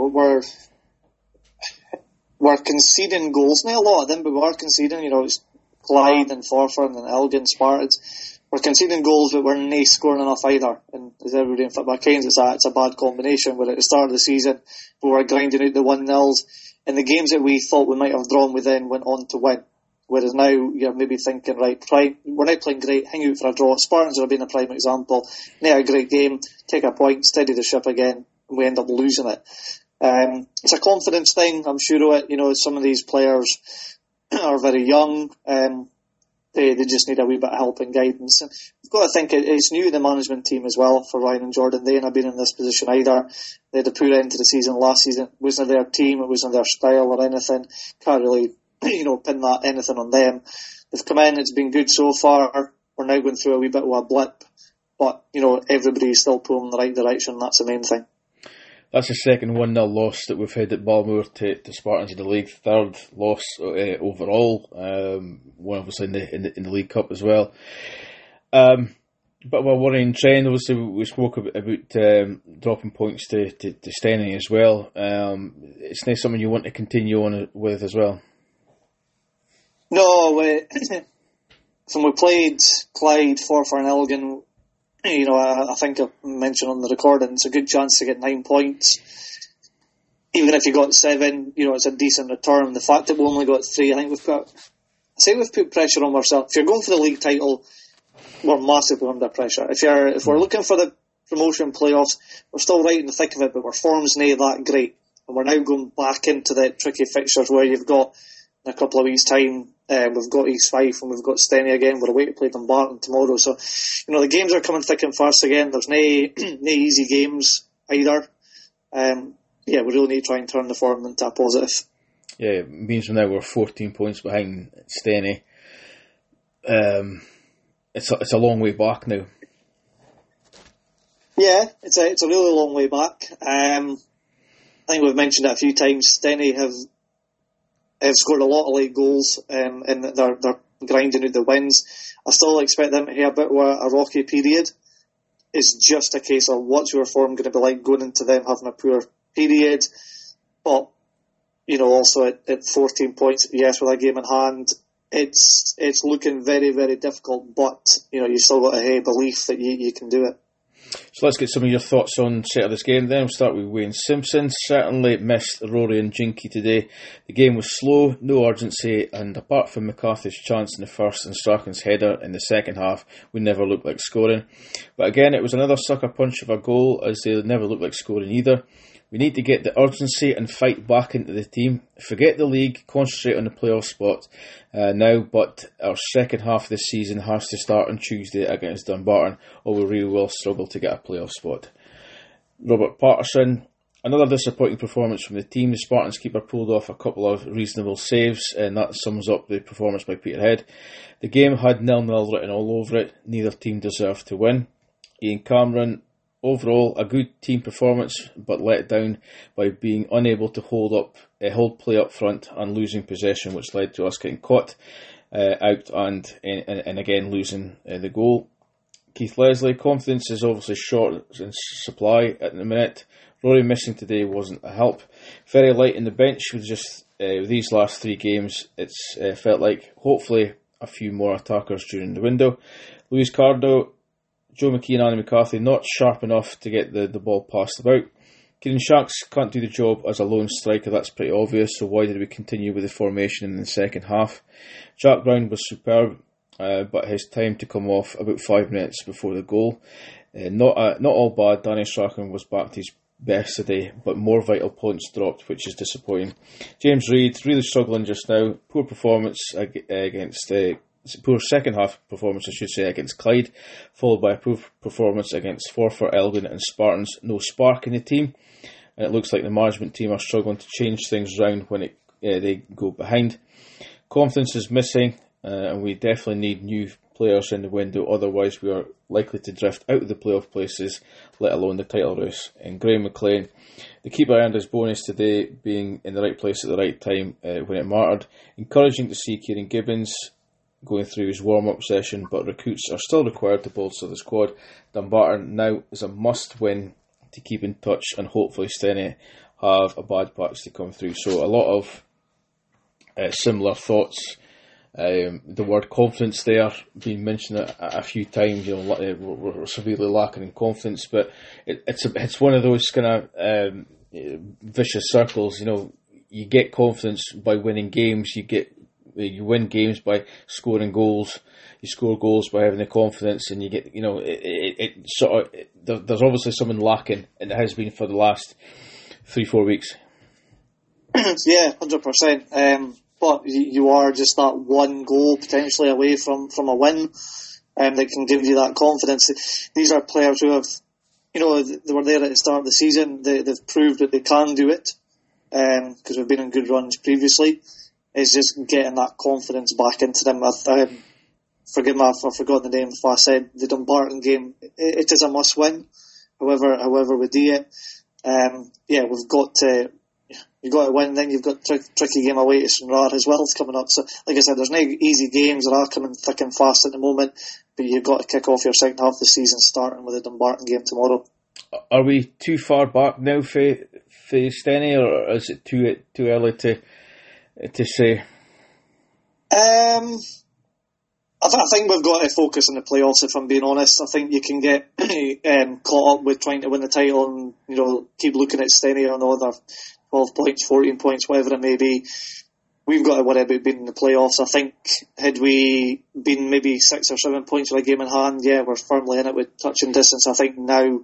S2: we're conceding goals, not a lot of them, but we are conceding. It's Clyde and Forfar and Elgin, Spartans. We're conceding goals, but we're not scoring enough either. And as everybody in football games, it's a bad combination. Where at the start of the season, we were grinding out the 1-0s, and the games that we thought we might have drawn, we then went on to win. Whereas now you're maybe thinking, right, we're not playing great, hang out for a draw. Spartans are being a prime example. Not a great game, take a point, steady the ship again, and we end up losing it. It's a confidence thing, I'm sure of it. Some of these players are very young. They just need a wee bit of help and guidance. And you've got to think it's new, the management team as well, for Ryan and Jordan. They ain't been in this position either. They had a poor end to the season last season. It wasn't their team, it wasn't their style or anything. Can't really pin that anything on them. They've come in, it's been good so far. We're now going through a wee bit of a blip, but everybody's still pulling in the right direction. That's the main thing.
S1: That's the second 1-0 loss that we've had at Balmoor to Spartans in the league. Third loss overall. One obviously in the League Cup as well. But of a worrying trend. Obviously, we spoke about dropping points to Steny as well. It's not something you want to continue on with as well.
S2: No, when we played Clyde, Forfar and Elgin, I think I mentioned on the recording, it's a good chance to get 9 points. Even if you got 7, it's a decent return. The fact that we only got 3, I think we've put pressure on ourselves. If you're going for the league title, we're massively under pressure. If we're looking for the promotion playoffs, we're still right in the thick of it, but our form's not that great. And we're now going back into the tricky fixtures where you've got, in a couple of weeks' time, we've got East Fife and we've got Steny again. We're away to play Dumbarton tomorrow. So, the games are coming thick and fast again. There's no easy games either. We really need to try and turn the form into a positive.
S1: Yeah, it means now we're 14 points behind Steny. It's a long way back now.
S2: Yeah, it's a really long way back. I think we've mentioned it a few times. Steny have scored a lot of late goals, and they're grinding out the wins. I still expect them to have a bit of a rocky period. It's just a case of what's your form going to be like going into them having a poor period. But, also at 14 points, yes, with a game in hand, it's looking very, very difficult, but, you still got a belief that you can do it.
S1: So let's get some of your thoughts on Saturday's game then. We'll start with Wayne Simpson. Certainly missed Rory and Jinky today. The game was slow, no urgency, and apart from McCarthy's chance in the first and Strachan's header in the second half, we never looked like scoring. But again, it was another sucker punch of a goal, as they never looked like scoring either. We need to get the urgency and fight back into the team. Forget the league, concentrate on the playoff spot now, but our second half of the season has to start on Tuesday against Dumbarton, or we really will struggle to get a playoff spot. Robert Patterson, another disappointing performance from the team. The Spartans keeper pulled off a couple of reasonable saves, and that sums up the performance by Peterhead. The game had 0-0 written all over it. Neither team deserved to win. Ian Cameron, overall, a good team performance, but let down by being unable to hold play up front and losing possession, which led to us getting caught out and again losing the goal. Keith Leslie, confidence is obviously short in supply at the minute. Rory missing today wasn't a help. Very light in the bench with just these last 3 games. It's felt like hopefully a few more attackers during the window. Luis Cardo, Joe McKee and Andy McCarthy not sharp enough to get the ball passed about. Kieran Sharks can't do the job as a lone striker, that's pretty obvious, so why did we continue with the formation in the second half? Jack Brown was superb, but his time to come off about 5 minutes before the goal. Not all bad. Danny Strachan was back to his best today, but more vital points dropped, which is disappointing. James Reid really struggling just now. Poor performance against poor second half performance, I should say, against Clyde, followed by a poor performance against Forfar, Elgin and Spartans. No spark in the team, and it looks like the management team are struggling to change things around when they go behind. Confidence is missing, and we definitely need new players in the window, otherwise we are likely to drift out of the playoff places, let alone the title race. And Graham McLean, the keeper, earned his bonus today, being in the right place at the right time when it mattered. Encouraging to see Kieran Gibbons going through his warm-up session, but recruits are still required to bolster the squad. Dumbarton now is a must-win to keep in touch, and hopefully Steny have a bad patch to come through. So a lot of similar thoughts. The word confidence there being mentioned a few times. We're severely lacking in confidence, but it's one of those kind of vicious circles. You get confidence by winning games. You win games by scoring goals. You score goals by having the confidence, and you get there's obviously something lacking, and it has been for the last 3-4 weeks.
S2: Yeah, 100%. But you are just that one goal potentially away from a win that can give you that confidence. These are players who have, they were there at the start of the season. They've proved that they can do it because we've been on good runs previously. It's just getting that confidence back into them. Forgive me if I forgot the name if I said the Dumbarton game. It is a must win, however we do it. We've got to. You've got to win, then you've got tricky game away to Stranraer as well. It's coming up. So, like I said, there's no easy games that are coming thick and fast at the moment, but you've got to kick off your second half of the season starting with the Dumbarton game tomorrow.
S1: Are we too far back now for Steny, or is it too early to say?
S2: I think we've got to focus on the playoffs, if I'm being honest. I think you can get caught up with trying to win the title and, keep looking at Steny on the other 12 points, 14 points, whatever it may be. We've got to worry about being in the playoffs. I think had we been maybe 6 or 7 points with a game in hand, we're firmly in it with touching distance. I think now,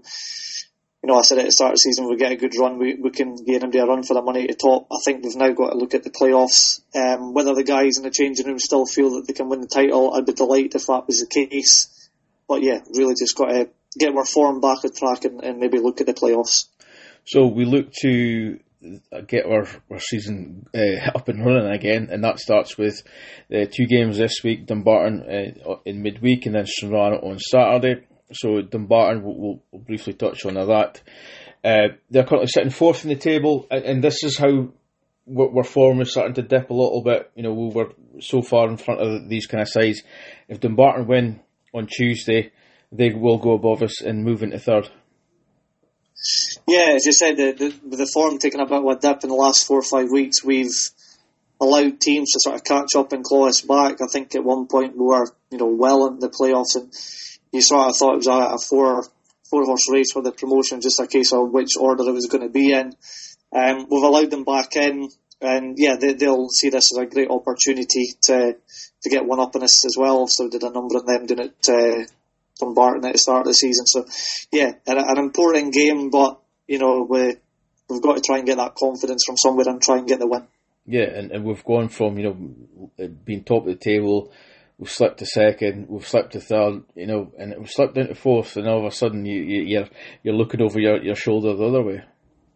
S2: I said at the start of the season, we get a good run, we can guarantee a run for the money at the top. I think we've now got to look at the playoffs. Whether the guys in the changing room still feel that they can win the title, I'd be delighted if that was the case. But really just got to get our form back on track and maybe look at the playoffs. So
S1: we look to get our season up and running again, and that starts with 2 games this week, Dumbarton in midweek and then Stranraer on Saturday. So Dumbarton, we'll briefly touch on that. They're currently sitting 4th in the table, and this is how our form is starting to dip a little bit. We were so far in front of these kind of sides. If Dumbarton win on Tuesday, they will go above us and move into 3rd. Yeah, as you said, the form taking a bit of a dip in the last 4 or 5 weeks, we've allowed teams to sort of catch up and claw us back. I think at one point we were, well in the playoffs, and you sort of thought it was a four-horse race for the promotion, just a case of which order it was going to be in. We've allowed them back in, and they'll see this as a great opportunity to get one up on us as well. So did a number of them doing it Dumbarton at the start of the season. So an important game, but we've got to try and get that confidence from somewhere and try and get the win. Yeah, and we've gone from being top of the table, we've slipped to 2nd, we've slipped to 3rd, and we've slipped down to 4th, and all of a sudden you're looking over your shoulder the other way.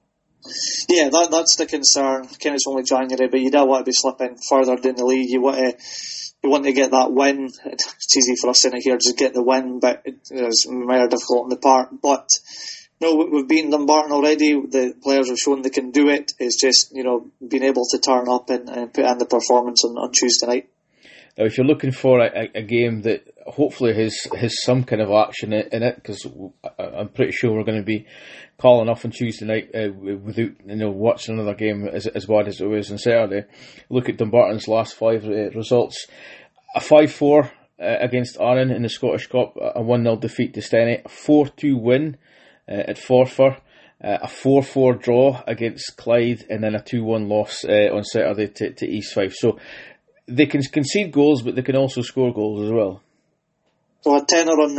S1: Yeah, that's the concern. Again, it's only January, but you don't want to be slipping further down the league. You want to get that win. It's easy for us in here to get the win, but it's more difficult on the part. But no, we've beaten Dumbarton already. The players have shown they can do it. It's just being able to turn up and put in the performance on Tuesday night. Now, if you're looking for a game that hopefully has some kind of action in it, because I'm pretty sure we're going to be calling off on Tuesday night without watching another game as bad as it was on Saturday. Look at Dumbarton's last 5 results: a 5-4 against Arran in the Scottish Cup, a 1-0 defeat to Steny, a 4-2 win at Forfar, a 4-4 draw against Clyde, and then a 2-1 loss on Saturday to East Fife. So they can concede goals, but they can also score goals as well.
S2: So a tenner on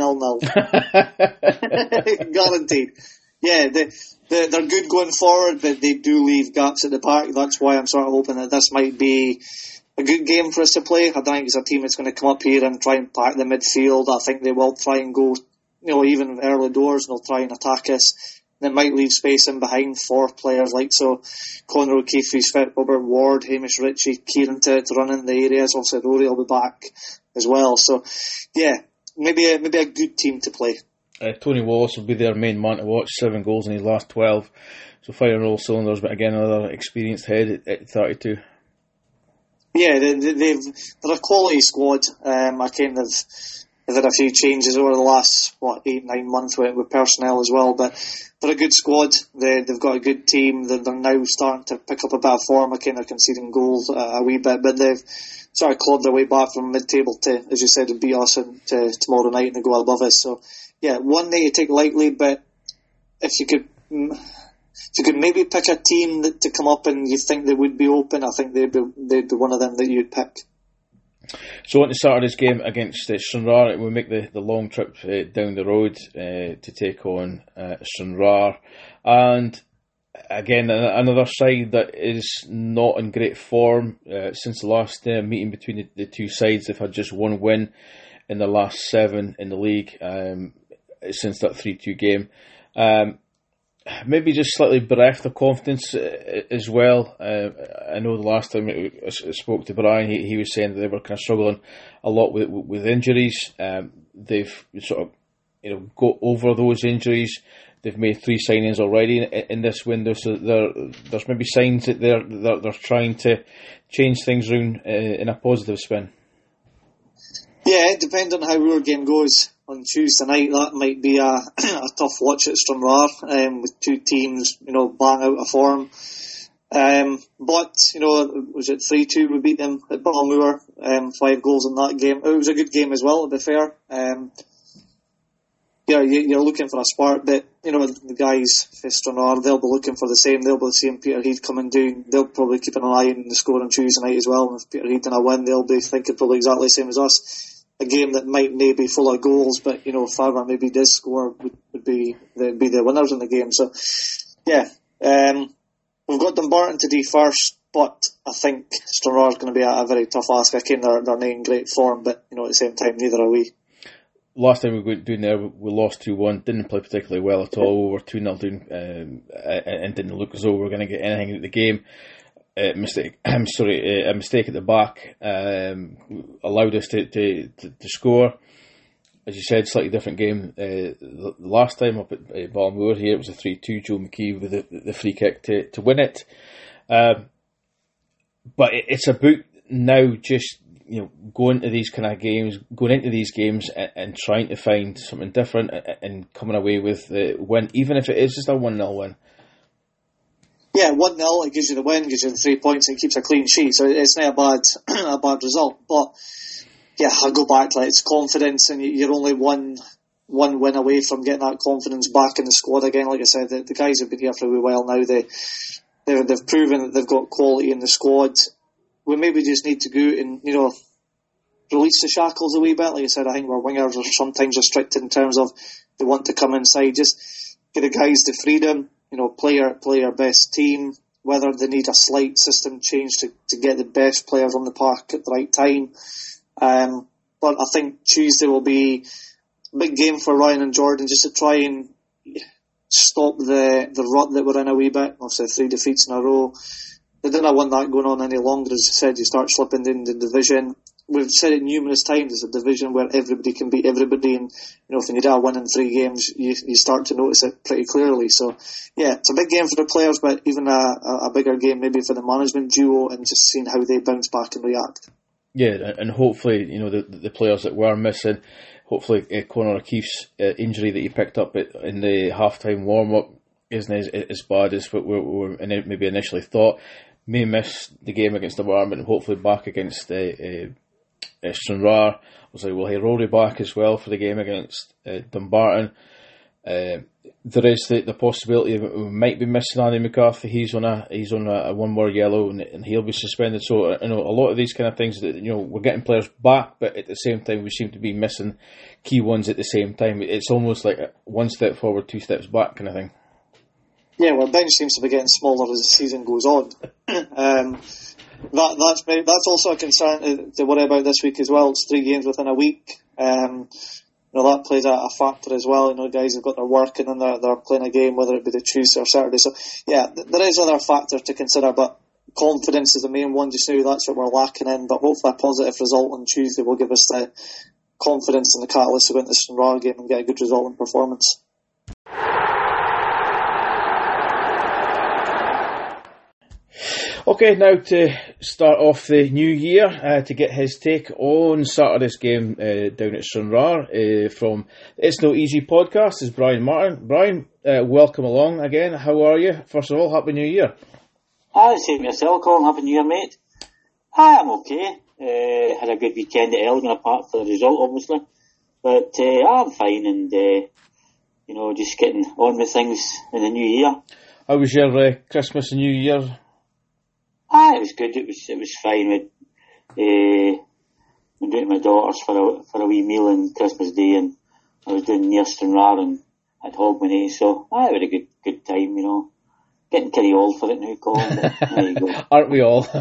S2: 0-0. Guaranteed. Yeah, they're good going forward, but they do leave gaps at the back. That's why I'm sort of hoping that this might be a good game for us to play. I don't think it's a team that's going to come up here and try and pack the midfield. I think they will try and go, even early doors, and they'll try and attack us. They might leave space in behind for players like Conor O'Keefe, who's fit, Robert Ward, Hamish Ritchie, Kieran to run in the areas. Also, Rory will be back as well. So, yeah, maybe a good team to play.
S1: Tony Wallace will be their main man to watch. 7 goals in his last 12. So firing all cylinders, but again, another experienced head at 32.
S2: Yeah, they're a quality squad. They've had a few changes over the last 8-9 months with personnel as well, but they're a good squad. They've got a good team. They're now starting to pick up a bit of form. They're conceding goals a wee bit, but they've sort of clawed their way back from mid-table to, as you said, beat us tomorrow night and they go above us. So yeah, one day you take lightly, but if you could maybe pick a team to come up and you think they would be open, I think they'd be one of them that you'd pick.
S1: So on to Saturday's game against Stranraer, we make the long trip down the road to take on Stranraer, and again another side that is not in great form since the last meeting between the two sides. They've had just one win in the last 7 in the league since that 3-2 game. Maybe just slightly bereft of confidence as well. I know the last time I spoke to Brian, he was saying that they were kind of struggling a lot with injuries. They've sort of got over those injuries. They've made 3 signings already in this window, so there's maybe signs that they're trying to change things around in a positive spin.
S2: Yeah, it depends on how our game goes on Tuesday night. That might be a tough watch at Stranraer with 2 teams, bang out of form. But was it 3-2 we beat them at Balmoor? 5 goals in that game. It was a good game as well, to be fair. You're looking for a spark, but the guys for Stranraer, they'll be looking for the same. They'll be seeing Peterhead coming down. They'll probably keep an eye on the score on Tuesday night as well. And if Peterhead didn't win, they'll be thinking probably exactly the same as us. A game that might maybe full of goals, but if Farver maybe does score, would be the winners in the game. So yeah, we've got Dumbarton to do first, but I think Stranraer is going to be a very tough ask. I came they're not in great form, but at the same time, neither are we.
S1: Last time we went down there, we lost 2-1. Didn't play particularly well at all. We were 2-0 down, and didn't look as though we were going to get anything out of the game. A mistake at the back allowed us to score. As you said, slightly different game. The last time up at Balmoor here, it was a 3-2. Joe McKee with the free kick to win it. But it's about now just going into these games and trying to find something different and coming away with the win, even if it is just a 1-0 win.
S2: Yeah, 1-0, it gives you the win, gives you the 3 points, and keeps a clean sheet. So it's not a bad result. But yeah, I'll go back to it's confidence, and you're only one win away from getting that confidence back in the squad again. Like I said, the guys have been here for a while now. They've proven that they've got quality in the squad. We maybe just need to go and release the shackles a wee bit. Like I said, I think our wingers are sometimes restricted in terms of they want to come inside. Just give the guys the freedom. Play our best team, whether they need a slight system change to get the best players on the park at the right time. But I think Tuesday will be a big game for Ryan and Jordan just to try and stop the rut that we're in a wee bit. Obviously 3 defeats in a row. They didn't want that going on any longer. As you said, you start slipping in the division. We've said it numerous times, it's a division where everybody can beat everybody, and if you need a win in 3 games, you start to notice it pretty clearly. So yeah, it's a big game for the players, but even a bigger game maybe for the management duo, and just seeing how they bounce back and react. Yeah,
S1: and hopefully the players that were missing, hopefully Conor O'Keefe's injury that he picked up in the half-time warm-up isn't as bad as what we maybe initially thought. May miss the game against the Barman, and hopefully back against Stranraer. We'll have Rory back as well for the game against Dumbarton. there is the possibility that we might be missing Andy McCarthy. He's on a one more yellow, and he'll be suspended. So a lot of these kind of things that we're getting players back, but at the same time we seem to be missing key ones at the same time. It's almost like a one step forward, two steps back kind of thing. Yeah,
S2: well, bench seems to be getting smaller as the season goes on. That's also a concern to worry about this week as well. It's 3 games within a week. That plays a factor as well. Guys have got their work and then they're playing a game, whether it be the Tuesday or Saturday. So, yeah, there is other factors to consider, but confidence is the main one just now. That's what we're lacking in, but hopefully a positive result on Tuesday will give us the confidence and the catalyst to go into the Stranraer game and get a good result and performance.
S1: Okay, now to start off the new year, to get his take on Saturday's game down at Stranraer from It's No Easy podcast is Brian Martin. Brian, welcome along again. How are you? First of all, Happy New Year.
S3: Hi, same yourself, Colin. Happy New Year, mate. Hi, I'm okay. Had a good weekend at Elgin, apart from the result, obviously. But I'm fine and, just getting on with things in the new year.
S1: How was your Christmas and New Year?
S3: It was good. It was fine. We went to my daughter's for a wee meal on Christmas Day, and I was doing near Stranraer and at Hogmanay, so I had a good time, Getting pretty old for it now, Colin, but there you go.
S1: Aren't we all?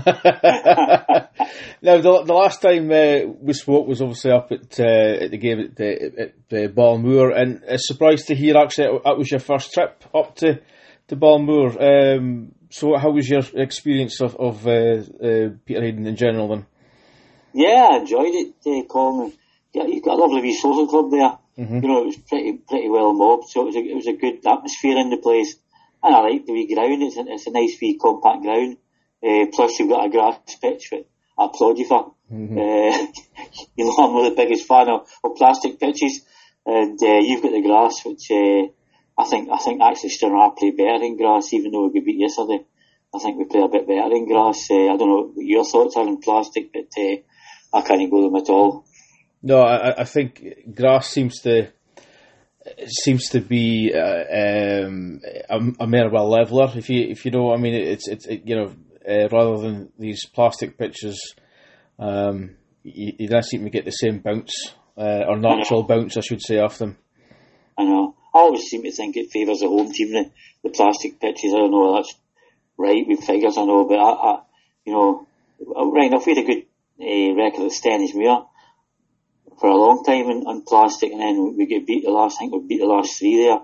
S1: Now, the last time we spoke was obviously up at the game at Balmoor, and surprised to hear actually that was your first trip up to Balmoor. So how was your experience of Peterhead in general then?
S3: Yeah, I enjoyed it, Colin. Yeah, you've got a lovely wee social club there.
S1: Mm-hmm.
S3: It was pretty well mobbed, so it was a good atmosphere in the place. And I like the wee ground. It's a nice wee compact ground. Plus you've got a grass pitch, which I applaud you for.
S1: Mm-hmm.
S3: I'm not the biggest fan of plastic pitches, and you've got the grass, which I think actually Stranraer play better in grass, even though we got beat yesterday. I think we play a bit better in grass. I don't know what your thoughts are on plastic, but I can't go them at all.
S1: No, I think grass seems to be a more of a leveler, if you know what I mean. It's rather than these plastic pitches, you don't seem to get the same bounce or natural bounce, I should say, off them.
S3: I know. I always seem to think it favours the home team, the plastic pitches. I don't know if that's right with figures, I know, but right enough, we had a good record at Stennismuir for a long time on plastic, and then we get beat the last 3 there.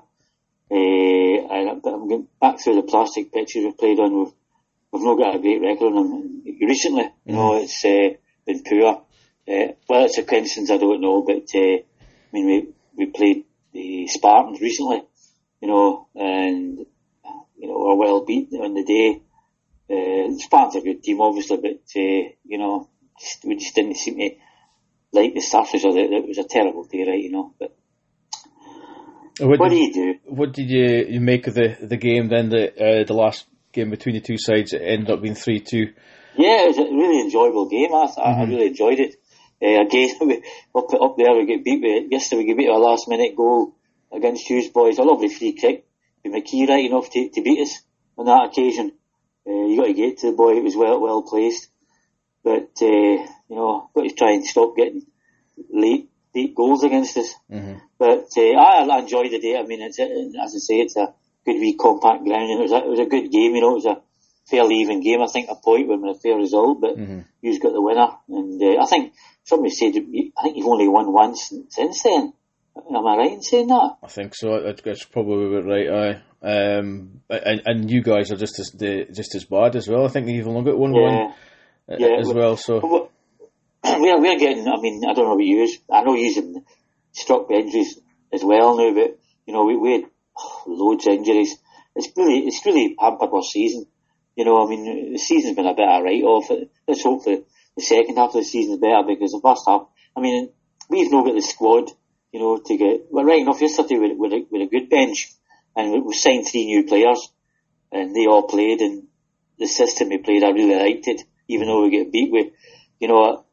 S3: But I'm going back through the plastic pitches we've played on. We've not got a great record on them recently. It's been poor. Whether it's a coincidence, I don't know, but we played the Spartans recently, and were well beat on the day. The Spartans are a good team, obviously, but we just didn't seem to like the surface of it. It was a terrible day, right? But what do you do?
S1: What did you make of the game then? The last game between the two sides, it ended up being 3-2.
S3: Yeah, it was a really enjoyable game. I really enjoyed it. Again, up there we get beat yesterday. We get beat with a last minute goal against Hughes Boys. A lovely free kick. McKee right enough to beat us on that occasion. You got to get to the boy. It was well placed, but got to try and stop getting late goals against us.
S1: Mm-hmm.
S3: But I enjoyed the day. I mean, as I say, it's a good wee compact ground, and it was a good game. It was a fairly even game. I think a point would have been a fair result, but Hughes got the winner. And I think somebody said, I think you've only won once since then. Am I right in saying that?
S1: I think so. That's probably right. Aye. And you guys are just as bad as well. I think you've only got one as well. So
S3: we're getting. I mean, I don't know about you. I know you've struck with injuries as well now, but we had loads of injuries. It's really hampered our season. The season's been a bit of a write-off. Let's hope the second half of the season is better, because the first half, we've not got the squad, to get. Well, right enough, yesterday with a good bench, and we signed 3 new players, and they all played, and the system we played, I really liked it, even though we get beat with.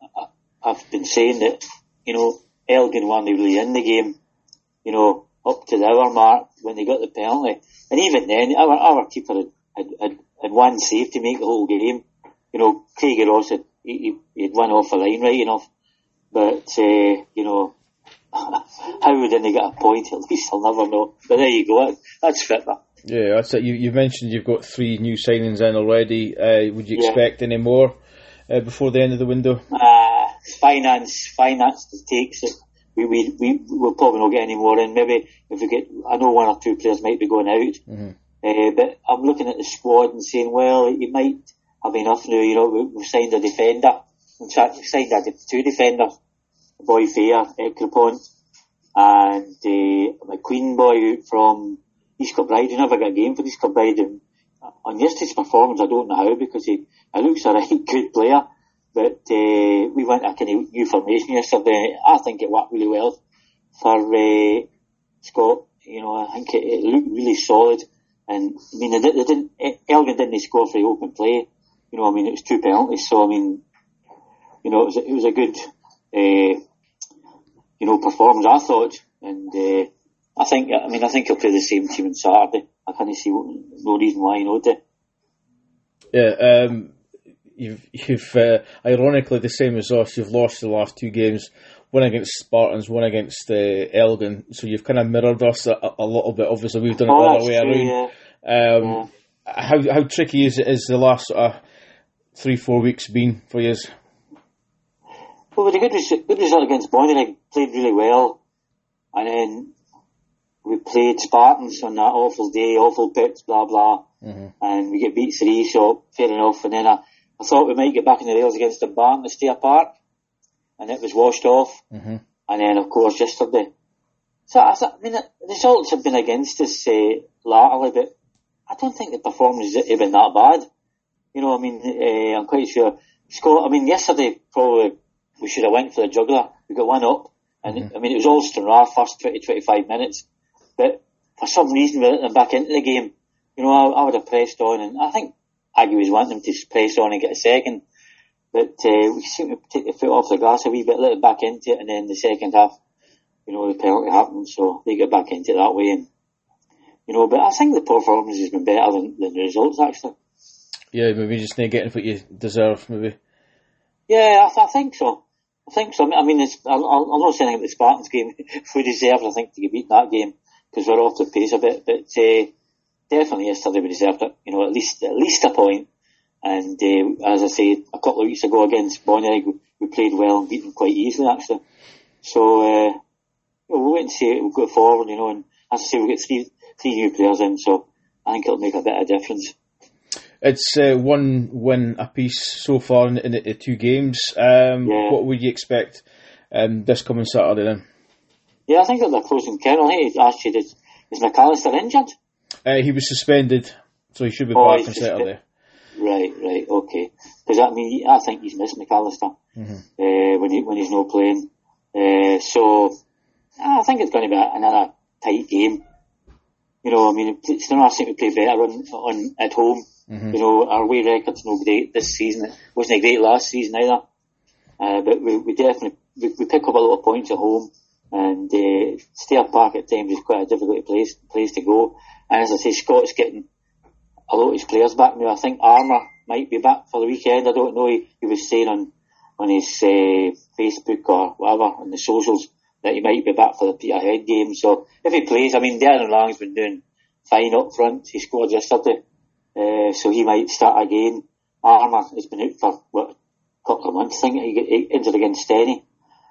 S3: I've been saying that, Elgin weren't really in the game, up to the hour mark when they got the penalty. And even then, our keeper had one save to make the whole game. You know, Craigie Ross had won off the line right enough. But, how didn't they get a point? At least I'll never know. But there you go. That's football.
S1: Yeah, that's it. You mentioned you've got 3 new signings in already. Would you expect any more before the end of the window?
S3: Finance takes it. We'll probably not get any more in. Maybe if we get, I know 1 or 2 players might be going out. But I'm looking at the squad and saying, well, you might have enough now. You know, we've signed a defender. In fact, we've signed 2 defenders. Boy Fair, Crepont, and McQueen boy from East Kilbride. He never got a game for East Kilbride. And on yesterday's performance, I don't know how, because he looks a right good player. But we went a kind of new formation yesterday. I think it worked really well for Scott. You know, I think it looked really solid. And I mean, Elgin didn't score for the open play. You know, I mean, it was 2 penalties. So I mean, you know, it was a good, performance, I thought. And I think he'll play the same team on Saturday. I can't see no reason why he not to.
S1: Yeah. You've ironically the same as us. You've lost the last 2 games, one against Spartans, one against Elgin. So you've kind of mirrored us a little bit. Obviously, we've done it the other way around. Yeah. How tricky is the last 3-4 weeks been for you?
S3: Well, with a good result against Bonnie, played really well, and then we played Spartans on that awful day, awful pitch, blah blah, and we get beat 3. So fair enough. And then I thought we might get back in the rails against the Barn at Stair Park, and it was washed off. And then, of course, yesterday. So, I mean, the results have been against us latterly, but I don't think the performance has been that bad. You know, I mean, I'm quite sure. Scott, I mean, yesterday, probably, we should have went for the juggler. We got 1 up, and I mean, it was all Stranraer first 20-25 minutes, but for some reason we let them back into the game. You know, I would have pressed on, and I think Aggie was wanting them to press on and get a second, but we seem to take the foot off the gas a wee bit, let it back into it, and then the second half, you know, the penalty happened, so they got back into it that way. And you know, but I think the performance has been better than the results, actually. Yeah,
S1: maybe just not getting what you deserve, maybe.
S3: Yeah, I think so. I mean, I'm not saying about the Spartans game. We deserved, I think, to get beat that game because we're off the pace a bit. But definitely yesterday we deserved it. You know, at least a point. And as I say, a couple of weeks ago against Bonnie, we played well and beat them quite easily, actually. So we'll wait and see. We'll go forward, you know. And as I say, we get three new players in, so I think it'll make a bit of difference.
S1: It's 1 win apiece so far in the 2 games. What would you expect this coming Saturday then?
S3: Yeah, I think that they're closing Kennel. I think asked you, is McAllister injured?
S1: He was suspended, so he should be back on Saturday.
S3: Right, okay. Because I think he's missed McAllister when he's not playing. So I think it's going to be another tight game. You know, I mean, Stranraer seem to play better on at home. You know, our away record's not great this season. It wasn't great last season either. But we definitely pick up a lot of points at home, and Stair Park at times is quite a difficult place to go. And as I say, Scott's getting a lot of his players back now. I think Armour might be back for the weekend. I don't know. He was saying on his Facebook or whatever on the socials that he might be back for the Peterhead game. So if he plays, I mean, Darren Lang's been doing fine up front. He scored yesterday. So he might start again. Armour has been out for a couple of months, I think. He got injured against Steny.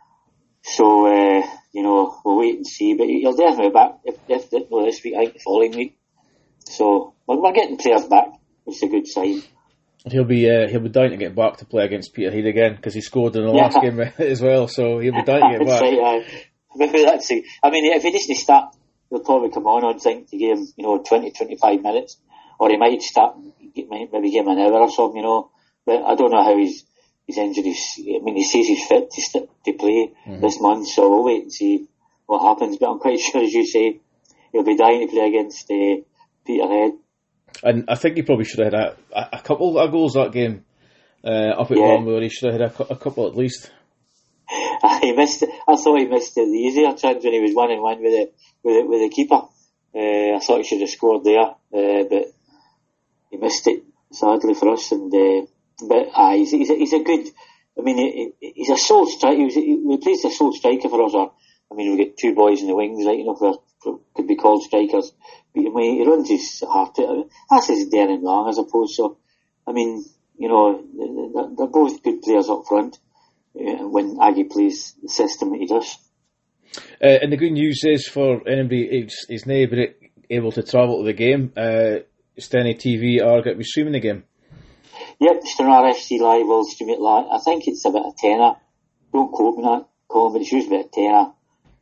S3: So, you know, we'll wait and see. But he'll definitely be back, if not this week, I think the following week. So, we're getting players back, which is a good sign.
S1: He'll be dying to get back to play against Peterhead again, because he scored in the last game as well, so he'll be dying to get back.
S3: Right, maybe that's it. I mean, if he doesn't start, he'll probably come on, I'd think, to give him, 20-25 minutes. Or he might start, maybe give him an hour or something, But I don't know how his injuries. I mean, he says he's fit to play this month, so we'll wait and see what happens. But I'm quite sure, as you say, he'll be dying to play against Peterhead.
S1: And I think he probably should have had a couple of goals that game up at Barnwell. He should have had a couple at least.
S3: He missed it. I thought he missed the easier chance when he was 1-1 with the keeper. I thought he should have scored there, but he missed it sadly for us. And he's a good. I mean, he's a sole striker. He replaced a sole striker for us. I mean, we get two boys in the wings, right? You know, who could be called strikers. But I mean, he runs his heart out. That's his Darren Long, I suppose. So, I mean, you know, they're both good players up front. When Aggie plays the system that he does.
S1: And the good news is for anybody who's not able to travel to the game, Stenny TV are going to be streaming the game.
S3: Yep, Stranraer FC Live will stream it live. I think it's about a tenner. Don't quote me that, Colin, but it's usually about a tenner.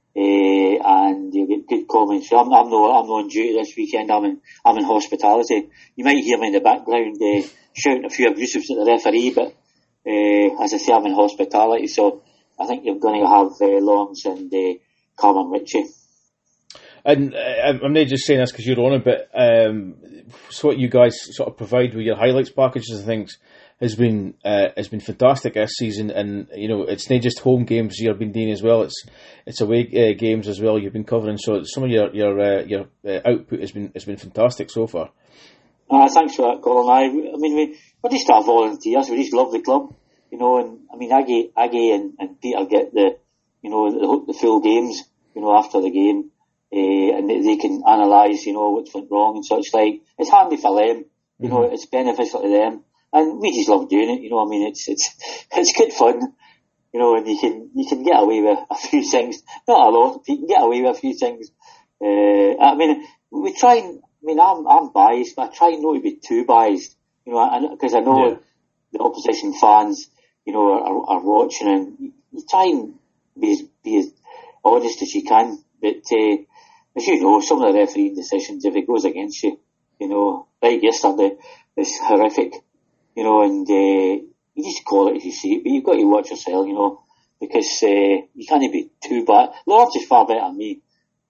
S3: And you'll get good comments. I'm not on duty this weekend. I'm in hospitality. You might hear me in the background shouting a few abusives at the referee, but as I say, I'm in hospitality, so I think you're going to have Lawrence and Carmen Ritchie. And
S1: I'm not just saying this because you're on it, but so what you guys sort of provide with your highlights packages and things has been fantastic this season. And you know, it's not just home games you've been doing as well; it's away games as well you've been covering. So some of your output has been fantastic so far.
S3: Thanks for that, Colin. I mean, we're just our volunteers. We just love the club, you know. And I mean, Aggie and Peter get the full games, you know, after the game, and they can analyse, you know, what's went wrong and such like. It's handy for them, you know. It's beneficial to them, and we just love doing it. You know, I mean, it's good fun, you know, and you can get away with a few things, not a lot, but you can get away with a few things. I mean, we try and. I mean, I'm biased, but I try not to be too biased, you know, because I know the opposition fans, you know, are watching, and you try and be as honest as you can. But as you know, some of the refereeing decisions, if it goes against you, you know, like yesterday, it's horrific, you know, and you just call it as you see it, but you've got to watch yourself, you know, because you can't be too bad. Lawrence is far better than me.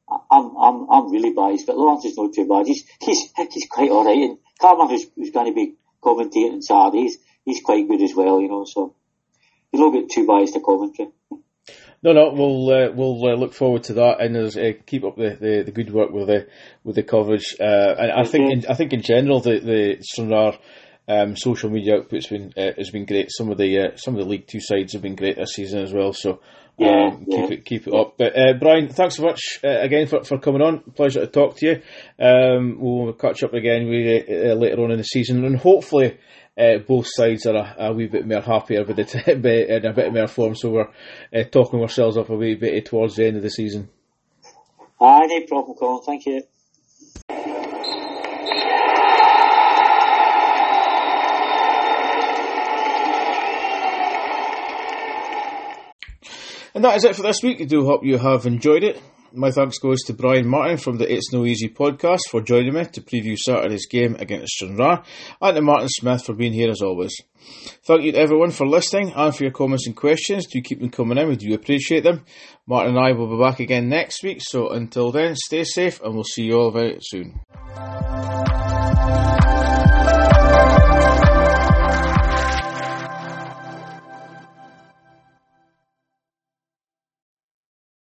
S3: I'm really biased, but Lawrence is not too bad. He's quite alright. And Carmen, who's going to be commentating on Saturdays, he's quite good as well, you know, so you don't get too biased to commentary.
S1: No, we'll look forward to that, and keep up the good work with the coverage. And I think in general the Stranraer social media output's has been great. Some of the League Two sides have been great this season as well. So keep it up. But Brian, thanks so much again for coming on. Pleasure to talk to you. We'll catch up again with you later on in the season, and hopefully both sides are a wee bit more happier with it in a bit more form. So we're talking ourselves up a wee bit towards the end of the season.
S3: No problem, Colin. Thank you.
S1: And that is it for this week. I do hope you have enjoyed it. My thanks goes to Brian Martin from the It's No Easy podcast for joining me to preview Saturday's game against Stranraer, and to Martin Smith for being here as always. Thank you to everyone for listening and for your comments and questions. Do keep them coming in, we do appreciate them. Martin and I will be back again next week, so until then, stay safe and we'll see you all very soon.